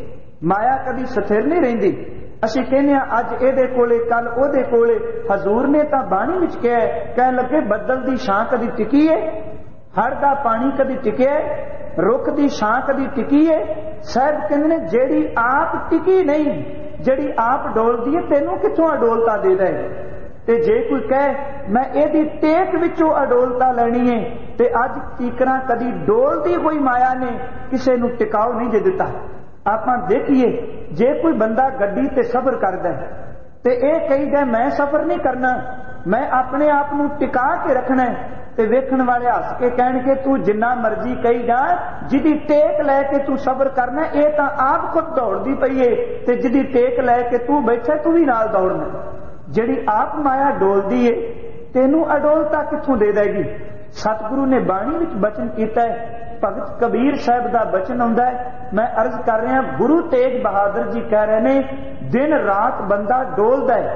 ਮਾਇਆ ਕਦੀ ਸਥਿਰ ਨਹੀਂ ਰਹਿੰਦੀ। ਅਸੀਂ ਕਹਿੰਦੇ ਆ ਅੱਜ ਇਹਦੇ ਕੋਲੇ ਕੱਲ ਉਹਦੇ ਕੋਲੇ। ਹਜ਼ੂਰ ਨੇ ਤਾਂ ਬਾਣੀ ਵਿੱਚ ਕਿਹਾ, ਕਹਿਣ ਲੱਗੇ ਬੱਦਲ ਦੀ ਛਾਂ ਕਦੀ ਟਿਕੀ ਏ, ਹੜ ਦਾ ਪਾਣੀ ਕਦੀ ਟਿਕਿਆ, ਰੁੱਖ ਦੀ ਛਾਂ ਕਦੀ ਟਿਕੀ ਏ। ਸਾਹਿਬ ਕਹਿੰਦੇ ਨੇ ਜਿਹੜੀ ਆਪ ਟਿਕੀ ਨਹੀਂ, ਜਿਹੜੀ ਆਪ ਡੋਲਦੀ ਏ, ਤੈਨੂੰ ਕਿੱਥੋਂ ਅਡੋਲਤਾ ਦੇ ਰਹੇ? ਤੇ ਜੇ ਕੋਈ ਕਹੇ ਮੈਂ ਇਹਦੀ ਟੇਕ ਵਿੱਚੋਂ ਅਡੋਲਤਾ ਲੈਣੀ ਹੈ, ਤੇ ਅੱਜ ਟੀਕਰਾਂ ਕਦੀ ਡੋਲਦੀ ਹੋਈ ਮਾਇਆ ਨੇ ਕਿਸੇ ਨੂੰ ਟਿਕਾਓ ਨਹੀਂ ਜੇ ਦਿੱਤਾ। ਆਪਾਂ ਦੇਖੀਏ ਜੇ ਕੋਈ ਬੰਦਾ ਗੱਡੀ ਤੇ ਸਫ਼ਰ ਕਰਦਾ ਤੇ ਇਹ ਕਹੀਦਾ ਮੈਂ ਸਫ਼ਰ ਨਹੀਂ ਕਰਨਾ, ਮੈਂ ਆਪਣੇ ਆਪ ਨੂੰ ਟਿਕਾ ਕੇ ਰੱਖਣਾ, ਤੇ ਵੇਖਣ ਵਾਲੇ ਹੱਸ ਕੇ ਕਹਿਣਗੇ ਤੂੰ ਜਿੰਨਾ ਮਰਜ਼ੀ ਕਹੀ ਜਾ, ਜਿਹਦੀ ਟੇਕ ਲੈ ਕੇ ਤੂੰ ਸਫ਼ਰ ਕਰਨਾ ਇਹ ਤਾਂ ਆਪ ਖੁਦ ਦੌੜਦੀ ਪਈ ਏ, ਤੇ ਜਿਹਦੀ ਟੇਕ ਲੈ ਕੇ ਤੂੰ ਬੈਠਾ ਤੂੰ ਵੀ ਨਾਲ ਦੌੜਨਾ। ਜਿਹੜੀ ਆਪ ਮਾਇਆ ਡੋਲਦੀ ਏ ਤੈਨੂੰ ਅਡੋਲਤਾ ਕਿੱਥੋਂ ਦੇ ਦੇਗੀ? ਸਤਿਗੁਰੂ ਨੇ ਬਾਣੀ ਵਿੱਚ ਬਚਨ ਕੀਤਾ ਹੈ। ਭਗਤ ਕਬੀਰ ਸਾਹਿਬ ਦਾ ਬਚਨ ਆਉਂਦਾ ਹੈ, ਮੈਂ ਅਰਜ਼ ਕਰ ਰਿਹਾ, ਗੁਰੂ ਤੇਗ ਬਹਾਦਰ ਜੀ ਕਹਿ ਰਹੇ ਨੇ ਦਿਨ ਰਾਤ ਬੰਦਾ ਡੋਲਦਾ ਹੈ,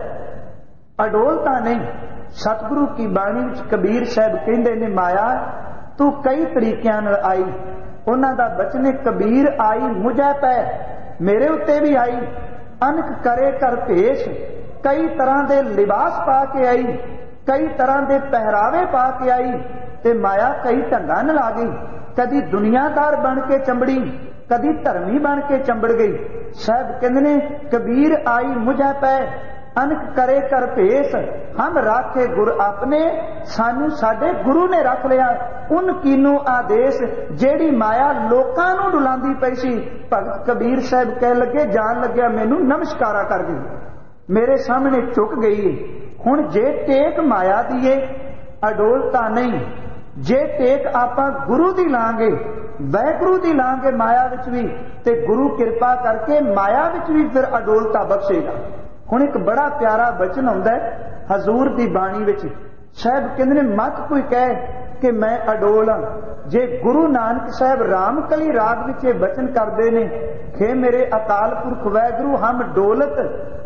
ਅਡੋਲਤਾ ਨਹੀਂ। ਸਤਿਗੁਰੂ ਕੀ ਬਾਣੀ ਵਿੱਚ ਕਬੀਰ ਸਾਹਿਬ ਕਹਿੰਦੇ ਨੇ ਮਾਇਆ ਤੂੰ ਕਈ ਤਰੀਕਿਆਂ ਨਾਲ ਆਈ। ਉਹਨਾਂ ਦਾ ਬਚਨ ਹੈ ਕਬੀਰ ਆਈ ਮੁਝੇ ਪੈ, ਮੇਰੇ ਉੱਤੇ ਵੀ ਆਈ। ਅਨਕ ਕਰੇ ਕਰ ਭੇਸ਼, ਕਈ ਤਰ੍ਹਾਂ ਦੇ ਲਿਬਾਸ ਪਾ ਕੇ ਆਈ, ਕਈ ਤਰ੍ਹਾਂ ਦੇ ਪਹਿਰਾਵੇ ਪਾ ਕੇ ਆਈ, ਤੇ ਮਾਇਆ ਕਈ ਢੰਗਾਂ ਨਾਲ ਆ ਗਈ। ਕਦੀ ਦੁਨੀਆਦਾਰ ਬਣ ਕੇ ਚੰਬੜੀ, ਕਦੀ ਧਰਮੀ ਬਣ ਕੇ ਚੰਬੜ ਗਈ। ਸਾਹਿਬ ਕਹਿੰਦੇ ਨੇ ਕਬੀਰ ਆਈ ਮੁਝੇ ਪੈ, ਅਨਕ ਕਰੇ ਕਰ ਭੇਸ, ਹਮ ਰਾਖੇ ਗੁਰ ਆਪਣੇ, ਸਾਨੂੰ ਸਾਡੇ ਗੁਰੂ ਨੇ ਰੱਖ ਲਿਆ। ਉਨ ਕੀਨੂ ਆਦੇਸ਼, ਜਿਹੜੀ ਮਾਇਆ ਲੋਕਾਂ ਨੂੰ ਡੁਲਾਉਂਦੀ ਪਈ ਸੀ, ਭਗਤ ਕਬੀਰ ਸਾਹਿਬ ਕਹਿਣ ਲੱਗੇ ਜਾਣ ਲੱਗਿਆ ਮੈਨੂੰ ਨਮਸਕਾਰਾ ਕਰ ਗਈ, ਮੇਰੇ ਸਾਹਮਣੇ ਝੁਕ ਗਈ। ਹੁਣ ਜੇ ਟੇਕ ਮਾਇਆ ਦੀ ਏ ਅਡੋਲਤਾ ਨਹੀਂ, ਜੇ ਟੇਕ ਆਪਾਂ ਗੁਰੂ ਦੀ ਲਾਂਗੇ, ਵਾਹਿਗੁਰੂ ਦੀ ਲਾਂਗੇ ਮਾਇਆ ਵਿੱਚ ਵੀ, ਤੇ ਗੁਰੂ ਕਿਰਪਾ ਕਰਕੇ ਮਾਇਆ ਵਿੱਚ ਵੀ ਫਿਰ ਅਡੋਲਤਾ ਬਖਸ਼ੇਗਾ। ਹੁਣ ਇੱਕ ਬੜਾ ਪਿਆਰਾ ਬਚਨ ਆਉਂਦਾ ਹੈ ਹਜ਼ੂਰ ਦੀ ਬਾਣੀ ਵਿੱਚ। ਸਾਹਿਬ ਕਹਿੰਦੇ ਨੇ ਮਤ ਕੋਈ ਕਹੇ ਕਿ ਮੈਂ ਅਡੋਲ ਹਾਂ। ਜੇ ਗੁਰੂ ਨਾਨਕ ਸਾਹਿਬ ਰਾਮਕਲੀ ਰਾਗ ਵਿੱਚ ਇਹ ਬਚਨ ਕਰਦੇ ਨੇ ਕਿ ਮੇਰੇ ਅਕਾਲ ਪੁਰਖ ਵਾਹਿਗੁਰੂ ਹਮ ਡੋਲਤ,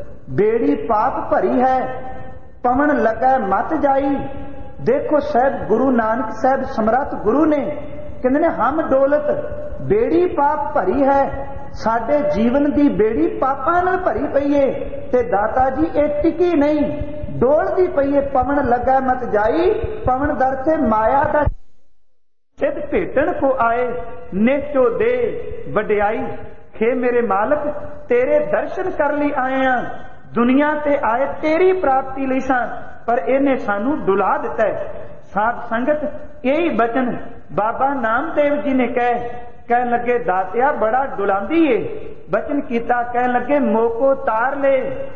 बेड़ी पाप भरी है, पवन लगा मत जाई। देखो साहब गुरु नानक साहब समर्थ गुरु ने कहते ने हम डोलत, बेड़ी पाप भरी है, साडे जीवन दी बेड़ी पापां नाल भरी पई है, ते दाता जी ये टिकी नहीं, डोलदी पई है। पवन लगा मत जाई, पवन दर से माया दा सिद्ध भेटन को आए, नेचो दे वड्याई। हे मेरे मालक तेरे दर्शन कर ली आए हैं, दुनिया ते आए तेरी प्राप्ति लई सां, पर इन्हें सानू डुला दिता है। साध संगत यही बचन बाबा नामदेव जी ने कहे, कह लगे दातिया बड़ा डुलांदी है। बचन कीता, कह लगे मोको तार ले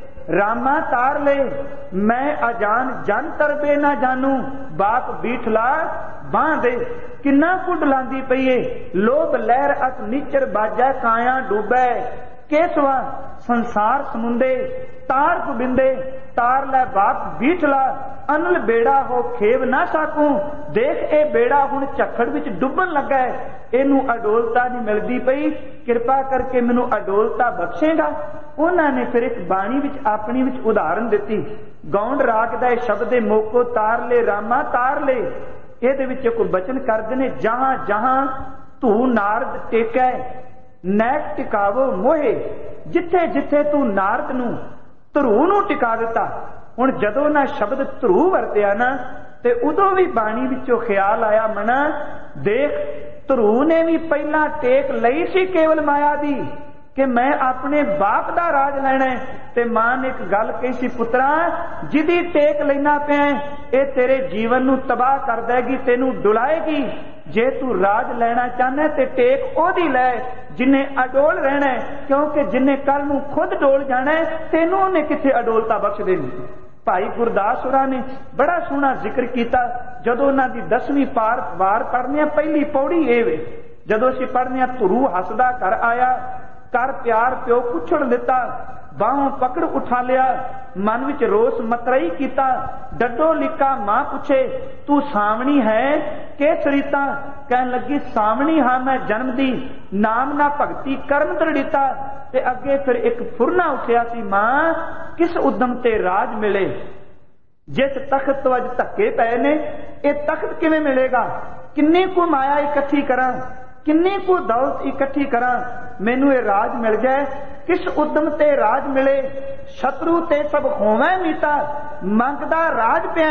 रामा तार ले, मैं अजान जन तरबे ना जानू, बाप बीठला बांह दे किन्ना कुछ लांदी पईए। लोभ लहर अस नीचर बाजै काया डूबै। केसवा संसार समुंदे तार गोबिंदे। तार लै बाप बीठला अनल बेड़ा हो खेव ना साकूं। देख ए बेड़ा हुण झक्खड़ विच डुब्बन लगा है, इनू अडोलता नहीं मिलती पई, किरपा करके मैनू अडोलता बख्शेगा। उन्हां ने फिर एक बाणी विच अपनी विच उदाहरण दिती। गौंड राग दा शब्द है मोको तार ले रामा तार ले। ਇਹਦੇ ਵਿੱਚ ਕੋਈ ਬਚਨ ਕਰਦੇ ਨੇ जहां जहां तू नारद टेकै नैक टिकावो मोहे। जिथे जिथे तू नारद नू ਧਰੂ ਨੂੰ ਟਿਕਾ ਦਿੱਤਾ। ਹੁਣ ਜਦੋਂ ਨਾ ਸ਼ਬਦ ਧਰੂ ਵਰਤਿਆ ਨਾ ਤੇ ਉਦੋਂ ਵੀ ਬਾਣੀ ਵਿੱਚੋਂ ਖਿਆਲ ਆਇਆ ਮਨਾ ਦੇਖ ਧਰੂ ਨੇ ਵੀ ਪਹਿਲਾਂ ਟੇਕ ਲਈ ਸੀ ਕੇਵਲ ਮਾਇਆ ਦੀ ਕਿ ਮੈਂ ਆਪਣੇ ਬਾਪ ਦਾ ਰਾਜ ਲੈਣਾ। ਤੇ ਮਾਂ ਨੇ ਇੱਕ ਗੱਲ ਕਹੀ ਸੀ, ਪੁੱਤਰਾ ਜਿਹਦੀ ਟੇਕ ਲੈਣਾ ਪਿਆ ਇਹ ਤੇਰੇ ਜੀਵਨ ਨੂੰ ਤਬਾਹ ਕਰ ਦੇਗੀ, ਤੈਨੂੰ ਡੁਲਾਏਗੀ। ਜੇ ਤੂੰ ਰਾਜ ਲੈਣਾ ਚਾਹਨਾ ਤੇ ਟੇਕ ਉਹਦੀ ਲੈ ਜਿਨੇ ਅਡੋਲ ਰਹਿਣਾ, ਕਿਉਂਕਿ ਜਿਨੇ ਕੱਲ ਨੂੰ ਖੁਦ ਡੋਲ ਜਾਣਾ ਤੈਨੂੰ ਉਹਨੇ ਕਿੱਥੇ ਅਡੋਲਤਾ ਬਖਸ਼ ਦੇਣੀ। ਭਾਈ ਗੁਰਦਾਸ ਹੋਰਾਂ ਨੇ ਬੜਾ ਸੋਹਣਾ ਜ਼ਿਕਰ ਕੀਤਾ। ਜਦੋਂ ਉਹਨਾਂ ਦੀ ਦਸਵੀਂ ਪਾਰ ਵਾਰ ਪੜ੍ਹਨੀ ਆ, ਪਹਿਲੀ ਪੌੜੀ ਇਹ ਵੇ, ਜਦੋਂ ਅਸੀਂ ਪੜ੍ਹਨੇ ਆ ਧਰੂ ਹੱਸਦਾ ਘਰ ਆਇਆ, ਕਰ ਪਿਆਰ ਪਿਓ ਪੁੱਛੜ ਦਿੱਤਾ, ਬਾਹੋਂ ਪਕੜ ਉਠਾ ਲਿਆ, ਮਨ ਵਿੱਚ ਰੋਸ ਮਤਰਈ ਕੀਤਾ। ਡੱਡੋ ਲਿਕਾ ਮਾਂ ਪੁੱਛੇ ਤੂੰ ਸਾਵਣੀ ਹੈ ਕਿ ਸਰੀਤਾ। ਕਹਿਣ ਲੱਗੀ ਸਾਵਣੀ ਹਾਂ ਮੈਂ ਜਨਮ ਦੀ, ਨਾਮ ਨਾ ਭਗਤੀ ਕਰਮ ਦ੍ਰਿੜੀਤਾ। ਤੇ ਅੱਗੇ ਫਿਰ ਇੱਕ ਫੁਰਨਾ ਉੱਠਿਆ ਸੀ, ਮਾਂ ਕਿਸ ਉਦਮ ਤੇ ਰਾਜ ਮਿਲੇ। ਜਿਸ ਤਖਤ ਤੋਂ ਅੱਜ ਧੱਕੇ ਪਏ ਨੇ ਇਹ ਤਖਤ ਕਿਵੇਂ ਮਿਲੇਗਾ। ਕਿੰਨੀ ਕੁ ਮਾਇਆ ਇਕੱਠੀ ਕਰਾਂ, ਕਿੰਨੀ ਕੁ ਦੌਲਤ ਇਕੱਠੀ ਕਰਾਂ, ਮੈਨੂੰ ਇਹ ਰਾਜ ਮਿਲ ਜਾਏ। ਕਿਸ ਉਦਮ ਤੇ ਰਾਜ ਮਿਲੇ, ਸ਼ਤਰੂ ਤੇ ਸਭ ਹੋਵੇਂ ਮੀਤਾ। ਮੰਗਦਾ ਰਾਜ ਪਿਆ,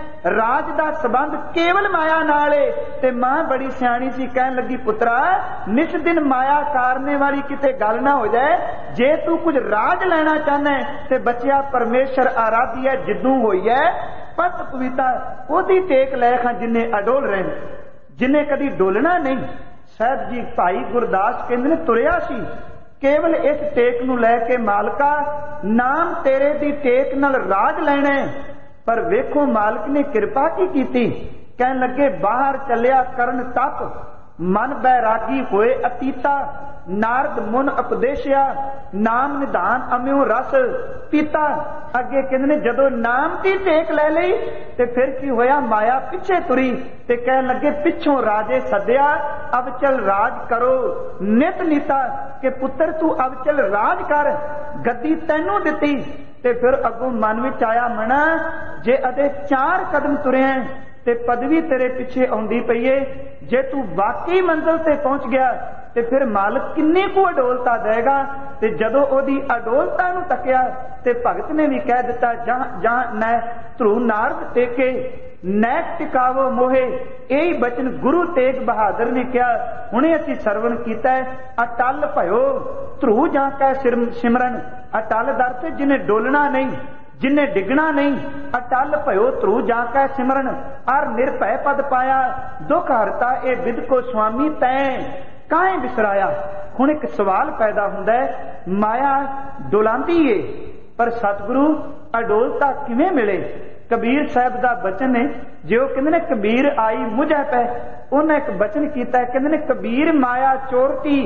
ਰਾਜ ਦਾ ਸੰਬੰਧ ਕੇਵਲ ਮਾਇਆ ਨਾਲ ਏ। ਤੇ ਮਾਂ ਬੜੀ ਸਿਆਣੀ ਸੀ, ਕਹਿਣ ਲੱਗੀ ਪੁੱਤਰਾ ਨਿਸ ਦਿਨ ਮਾਇਆ ਕਾਰਨੇ ਵਾਲੀ ਕਿਤੇ ਗੱਲ ਨਾ ਹੋ ਜਾਏ। ਜੇ ਤੂੰ ਕੁਝ ਰਾਜ ਲੈਣਾ ਚਾਹਨਾ ਤੇ ਬੱਚਿਆ ਪਰਮੇਸ਼ਰ ਆਰਾਧੀ ਹੈ ਜਿੱਦੂ ਹੋਈ ਹੈ ਪਤ ਪਵਿੱਤਾ, ਉਹਦੀ ਟੇਕ ਲੈ ਖਾਂ ਜਿੰਨੇ ਅਡੋਲ ਰਹਿਣ, ਜਿੰਨੇ ਕਦੀ ਡੋਲਣਾ ਨਹੀਂ। ਸਾਹਿਬ ਜੀ ਭਾਈ ਗੁਰਦਾਸ ਕਹਿੰਦੇ ਨੇ ਤੁਰਿਆ ਸੀ ਕੇਵਲ ਇਸ ਟੇਕ ਨੂੰ ਲੈ ਕੇ, ਮਾਲਕਾ ਨਾਮ ਤੇਰੇ ਦੀ ਟੇਕ ਨਾਲ ਰਾਜ ਲੈਣਾ। ਪਰ ਵੇਖੋ ਮਾਲਕ ਨੇ ਕਿਰਪਾ ਕੀ ਕੀਤੀ। ਕਹਿਣ ਲੱਗੇ ਬਾਹਰ ਚੱਲਿਆ ਕਰਨ ਤਪ, ਮਨ ਬੈਰਾਗੀ ਹੋਏ ਅਤੀਤਾ। ਨਾਰਦ ਮੁਨ ਉਪਦੇਸ਼ਿਆ, ਨਾਮ ਨਿਧਾਨ ਅਮਿਓ ਰਸ ਪੀਤਾ। ਅੱਗੇ ਕਹਿੰਦੇ ਨੇ ਜਦੋਂ ਨਾਮ ਦੀ ਟੇਕ ਲੈ ਲਈ ਤੇ ਫਿਰ ਕੀ ਹੋਇਆ, ਮਾਇਆ ਪਿੱਛੇ ਤੁਰੀ ਤੇ ਕਹਿਣ ਲੱਗੇ ਪਿੱਛੋਂ ਰਾਜੇ ਸੱਦਿਆ, ਅਵਚਲ ਰਾਜ ਕਰੋ ਨਿਤ ਨੀਤਾ। ਕਿ ਪੁੱਤਰ ਤੂੰ ਅਵਚਲ ਰਾਜ ਕਰ, ਗੱਦੀ ਤੈਨੂੰ ਦਿੱਤੀ। ਤੇ ਫਿਰ ਅੱਗੋਂ ਮਨ ਵਿੱਚ ਆਇਆ ਮਨਾ ਜੇ ਅਦੇ ਚਾਰ ਕਦਮ ਤੁਰਿਆ ਤੇ ਪਦਵੀ ਤੇਰੇ ਪਿੱਛੇ ਆਉਂਦੀ ਪਈ ਏ, ਜੇ ਤੂੰ ਵਾਕਈ ਮੰਜ਼ਿਲ ਤੇ ਪਹੁੰਚ ਗਿਆ ਤੇ ਫਿਰ ਮਾਲਕ ਕਿੰਨੀ ਕੁ ਅਡੋਲਤਾ ਦੇਗਾ। ਤੇ ਜਦੋਂ ਉਹਦੀ ਅਡੋਲਤਾ ਨੂੰ ਤੱਕਿਆ ਤੇ ਭਗਤ ਨੇ ਵੀ ਕਹਿ ਦਿੱਤਾ ਜਾਂ ਜਾਂ ਨੈ ਧਰੂ ਨਾਰਦ ਟੇਕੇ ਨੈਕ ਟਿਕਾਵੋ ਮੋਹੇ। ਇਹੀ ਬਚਨ ਗੁਰੂ ਤੇਗ ਬਹਾਦਰ ਨੇ ਕਿਹਾ, ਹੁਣੇ ਅਸੀਂ ਸਰਵਣ ਕੀਤਾ। ਅਟਲ ਭਇਓ ਧਰੂ ਜਾਂ ਕੈ ਸਿਮਰਨ। ਅਟਲ ਦਰ ਤੇ ਜਿਹਨੇ ਡੋਲਣਾ ਨਹੀਂ, जिन्हें डिगना नहीं। अटल भयो ध्रुव जाकै सिमरन, अर निरभय पद पाया। दुख हरता ए विद को स्वामी तैं काहे बिसराया। हुण एक सवाल पैदा हुंदा है, माया डोलांदी है पर सतगुरु अडोलता किवें मिले। कबीर साहब दा बचन है, जो कहंदे ने कबीर आई मुझे पै, उन्हें एक बचन कीता, कहंदे ने कबीर माया चोरती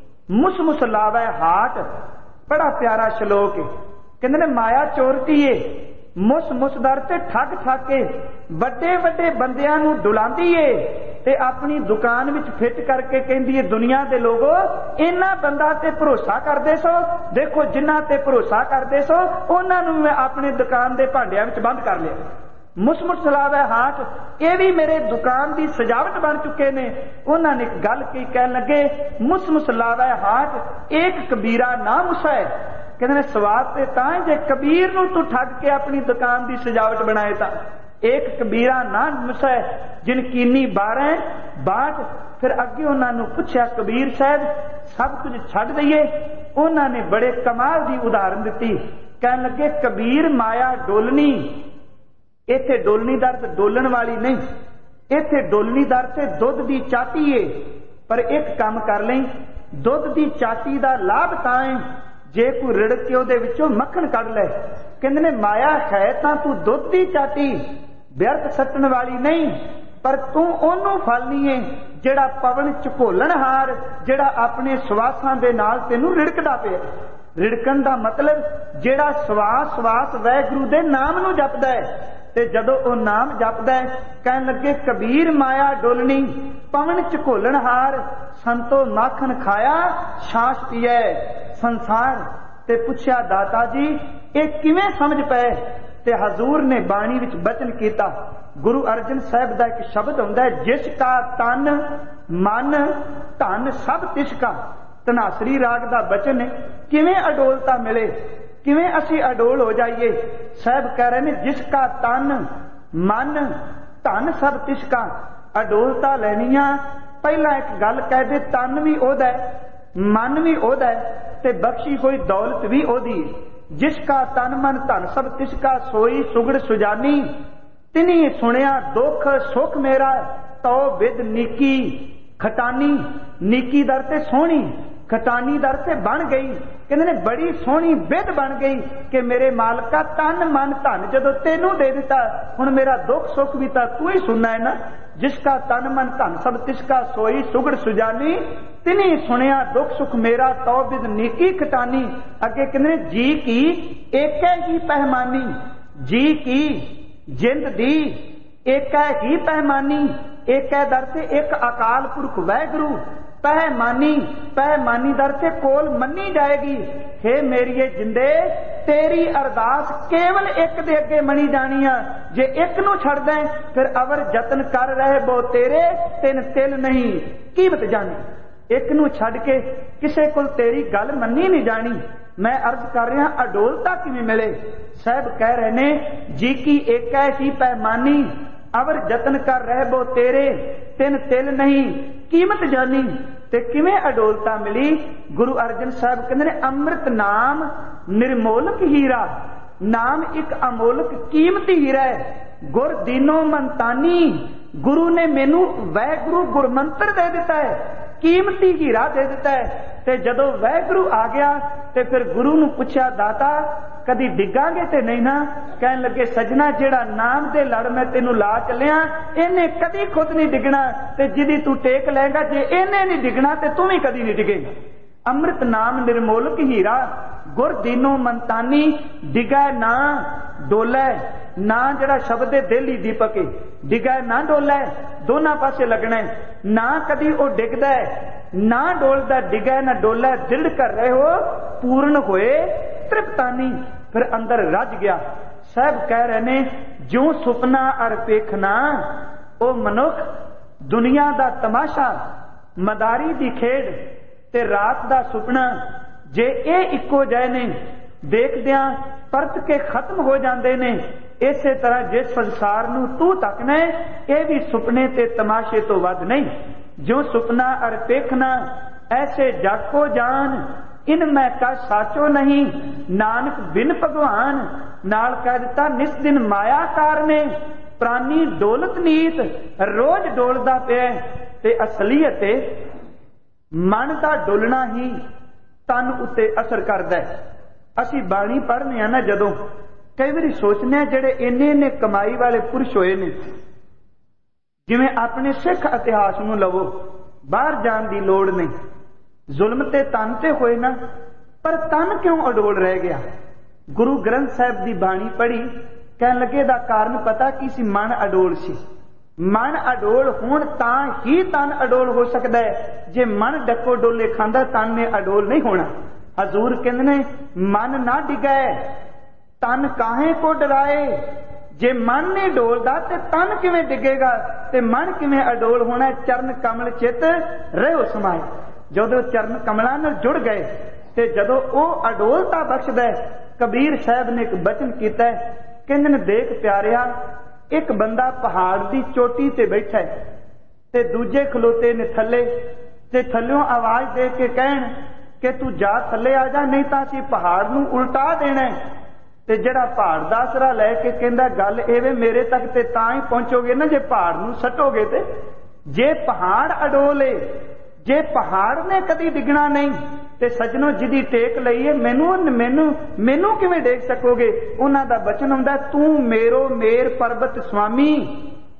मुस मुस लावै हाट। बड़ा प्यारा श्लोक है। कहंदे ने माया चोरती है, मुस मुस दर ते ठग ठग के ਵੱਡੇ ਵੱਡੇ ਬੰਦਿਆਂ ਨੂੰ ਡੁਲਾਉਂਦੀ ਏ ਤੇ ਆਪਣੀ ਦੁਕਾਨ ਵਿੱਚ ਫਿੱਟ ਕਰਕੇ ਕਹਿੰਦੀ ਏ ਦੁਨੀਆ ਦੇ ਲੋਗੋ ਇਹਨਾਂ ਬੰਦਾ ਤੇ ਭਰੋਸਾ ਕਰਦੇ ਸੋ, ਦੇਖੋ ਜਿਨ੍ਹਾਂ ਤੇ ਭਰੋਸਾ ਕਰਦੇ ਸੋ ਉਹਨਾਂ ਨੂੰ ਮੈਂ ਆਪਣੇ ਦੁਕਾਨ ਦੇ ਭਾਂਡਿਆਂ ਵਿੱਚ ਬੰਦ ਕਰ ਲਿਆ। ਮੁਸਮੁਸ ਸਲਾਵੇ ਹਾਟ, ਇਹ ਵੀ ਮੇਰੇ ਦੁਕਾਨ ਦੀ ਸਜਾਵਟ ਬਣ ਚੁੱਕੇ ਨੇ। ਉਹਨਾਂ ਨੇ ਇੱਕ ਗੱਲ ਕੀ ਕਹਿਣ ਲੱਗੇ, ਮੁਸਮੁਸ ਲਾਵੇ ਹਾਟ ਇੱਕ ਕਬੀਰਾ ਨਾ ਮੁਸੈ। ਕਹਿੰਦੇ ਨੇ ਸਵਾਦ ਤੇ ਤਾਂ ਜੇ ਕਬੀਰ ਨੂੰ ਤੂੰ ਠੱਗ ਕੇ ਆਪਣੀ ਦੁਕਾਨ ਦੀ ਸਜਾਵਟ ਬਣਾਏ ਤਾਂ एक कबीरा ना मुसै जिन कीनी बारह बाट। फिर अगे उन्होंने पूछा कबीर साहब सब कुछ छड़ दईए। उन्होंने बड़े कमाल की उदाहरण दी। कहने लगे कबीर माया डोलनी, इथे डोलनी दर ते डोलन वाली नहीं, इथे डोलनी दर ते दुध की चाटी है। पर एक काम कर लें, दुध की चाटी का लाभ तां है जे कोई रिड़ के उहदे विचों मक्खन कढ ले। कहंदे ने माया है तां तू दुध की चाटी व्यर्थ सट्टण वाली नहीं, पर तू ओनू फलनी है जिहड़ा पवन झकोलणहार, जिहड़ा अपने सवासां दे नाल तैनूं रिड़कदा पिया। रिड़कण दा मतलब जिहड़ा सवास सवास वाहिगुरू दे नाम नूं जपदा है, ते जदों ओ नाम जपदा है कहण लगे कबीर माया डोलनी पवन झकोलणहार, संतो माखन खाया छाछ पीए संसार। ते पुछया दाता जी ये किवें समझ पए? ते हजूर ने बाणी विच बचन कीता। गुरु अर्जन साहब दा एक शब्द हुंदा है, जिसका तन मन धन सब तिसका। धनासरी राग दा बचन है, किवें अडोलता मिले, किवें असी अडोल हो जाइए। साहब कह रहे ने जिसका तन मन धन सब तिसका। अडोलता लैनी आ, पहला एक गल कह दे, तन भी ओहदा है, मन भी ओहदा है, ते बख्शी हुई दौलत भी ओहदी। जिसका तन मन धन सब तिसका, सोई सुगड़ सुजानी। तिनी सुनिया दुख सुख मेरा, तो विद नीकी खटानी। नीकी दर ते सोहनी, खटानी दर ते बन गई। कहते ने बड़ी सोहनी विद बन गई कि मेरे मालका तन मन धन जदों तेनू दे दिता, हुण मेरा दुख सुख भी तां तू ही सुनना है ना। जिसका तन मन धन सब तिसका, सोई सुगड़ सुजानी। तिनी सुनिया दुख सुख मेरा, तो विद नीकी खटानी। अगे कहते जी की एक ही पहमानी, जी की जिंद दी एक ही पहमानी। एक दर से एक अकाल पुरख वाहिगुरू पहमानी। पहमानी दर से कोल मनी जाएगी। हे मेरिए जिंदे तेरी अरदास केवल एक दे अगे मनी जानी आ। जे एक नू छड़ दें फिर अवर जतन कर रहे बो तेरे, तिन तिल नहीं कीमत जानी। एक नू छड़ के किसे कोल तेरी गल मनी नहीं जानी। मैं अर्ज कर रहा अडोलता किवें मिले? साहब कह रहे ने जी की एक ही पैमानी, अवर जतन कर रहे बो तेरे, तिन तिल नहीं कीमत जानी। ते किवें अडोलता मिली? गुरु अर्जन साहब कहते ने अमृत नाम निर्मोलक हीरा। नाम एक अमोलक कीमती हीरा है। गुर दीनो मनतानी, गुरु ने मैनू वाहिगुरू गुरमंत्र दे दिता है, कीमती हीरा दे दिता है। ते जदों वाहिगुरू आ गया ते फिर गुरु नू पुछया दाता कदी डिगांगे ते नहीं ना? कहन लगे सजना जेड़ा नाम दे लड़ मैं तेनू ला चलिया इन्हें कदी खुद नहीं डिगना, ते जिदी तू टेक लेगा जे इन्हें नहीं डिगना ते तू भी कदी नहीं डिगेगा। अमृत नाम निर्मोलक हीरा, गुर दीनो मनतानी। डिगा ना डोलै ना, जड़ा शब्द है दिल ही दीपक है, डिगा ना डोलै, दोनों पासे लगना है। ना कदी वो डिगदा है ना डोलदा, डिगा ना डोलै, दृढ़ कर रहे हो पूर्ण होए तृप्तानी। फिर अंदर रज गया। साहब कह रहे ने जो सुपना अर पेखना, ओ मनुख दुनिया दा तमाशा, मदारी दी खेड ते रात दा सुपना, जे ए इक्को जै ने देखदियां परत के खत्म हो जाते ने। इसे तरह जिस संसार नू तू तकना ये भी सुपने ते तमाशे तो वध नहीं। जो सुपना अर पेखना ऐसे जाको जान, इनमें का साचो नहीं नानक बिन भगवान। नाल कह दिता निस दिन मायाकार ने प्राणी डोलत नीत, रोज डोलदा पे ते असलीयत मन का डोलना ही तन उत्ते असर करदा है। असी बाणी पढ़ने ना जदों कई बार सोचने जेड़े इन्ने इन्ने कमाई वाले पुरुष होए ने, जिवें अपने सिख इतिहास नूं लवो, बाहर जाण दी लोड़ नहीं, जुल्म ते तन ते होए ना, पर तन क्यों अडोल रह गया? गुरु ग्रंथ साहिब दी बाणी पढ़ी, कहन लगे दा कारण पता की सी? मन अडोल सी। मन अडोल होण तां ही तन अडोल हो सकदा है। जे मन डको डोले खांदा तन ने अडोल नहीं होना। हजूर कहंदे ने मन ना डिगै तन काहे को डराए। जे मन नहीं डोलदा ते तन किवें डिगेगा, ते मन किवें अडोल होना? चरण कमल चित रहो समाए। जदों चरण कमलां नाल जुड़ गए ते जदों ओ अडोलता बख्शदा है। कबीर साहब ने एक बचन कीता है, कहंदे ने देख प्यारिया, एक बंदा पहाड़ दी चोटी ते बैठा है ते दूजे खलोते ने थले, ते थल्लों आवाज दे के कहण कि तू जा थले आ जा, नहीं तां असीं पहाड़ नूं उल्टा देना है। ते जिहड़ा पहाड़ दा आसरा लै के कहंदा गल एवे मेरे तक ते तां ही पहुंचोगे ना जे पहाड़ नूं सटोगे। ते जे पहाड़ अडोले, जे पहाड़ ने कदी डिगना नहीं, ते सजनों जिदी टेक लई है मैनू मैनू मैनू किवें देख सकोगे? उन्हां दा बचन हुंदा तू मेरो मेर पर्वत स्वामी,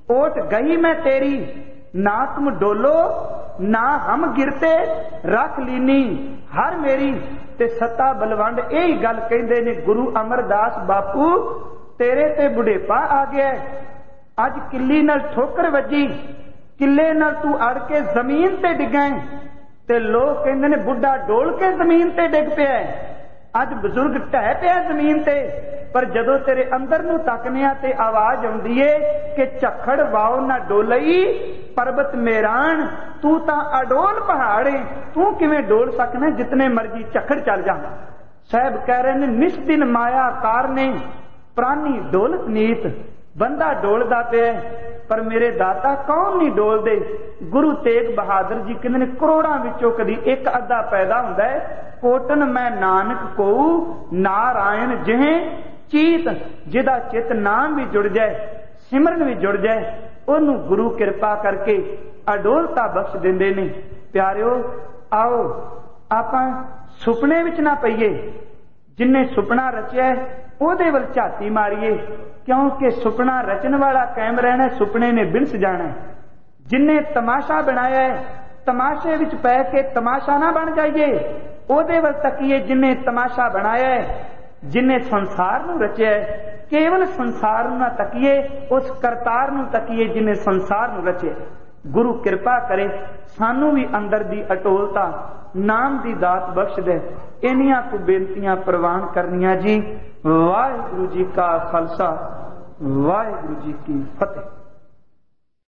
ओट गई मैं तेरी, ना तुम डोलो ना हम गिरते, रख लीनी हर मेरी। ते सत्ता बलवंड यही गल कहंदे ने गुरु अमरदास बापू, तेरे ते बुढ़ेपा आ गया, अज किली नाल ठोकर वजी, किले नाल तू अड़ के जमीन ते डिगा, ते लोग कहंदे ने बुढ़ा डोल के जमीन ते डिग पिया, अज बजुर्ग ढह पिया जमीन ते। पर जदों तेरे अंदर नूं तकने आ ते आवाज आउंदी है कि झखड़ वाओ ना डोलई पर्वत मेरान, तू तां अडोल पहाड़ है, तू किवें डोल सकना, जितने मर्जी झखड़ चल जा। साहब कह रहे ने निस्दिन माया कार ने प्राणी डोलत नीत, बंदा डोलदा पिया पर मेरे दाता कौन नहीं डोलदे। गुरु तेग बहादुर जी कहंदे ने करोड़ां विचों कदी एक अद्धा पैदा हुंदा है। कोटन मैं नानक को नारायण जिहे चीत, जिदा चित नाम भी जुड़ जाए सिमरन भी जुड़ जाए, ओनू गुरु किरपा करके अडोलता बख्श दिंदे ने। प्यारिओ आओ आपां सुपने विच ना पईए, जिन्ने सुपना रचिया ओदे वल झाती मारीए, क्योंकि सुपना रचन वाला कायम रहना, सुपने ने बिनस जाना। जिन्ने तमाशा बनाया है तमाशे विच पै के तमाशा ना बन जाइए, ओदे वल तकीए जिन्ने तमाशा बनाया है। जिन्ने संसार नूं रचिया है केवल संसार नूं ना तकीए, उस करतार नूं तकीए जिन्ने संसार नूं रचिया। गुरु किरपा करे सानू भी अंदर दी अटोलता नाम दी दात बख्श दे। इन्नियां को बेनतियां प्रवान करनियां जी। वाहिगुरु जी का खालसा, वाहिगुरु जी की फतेह।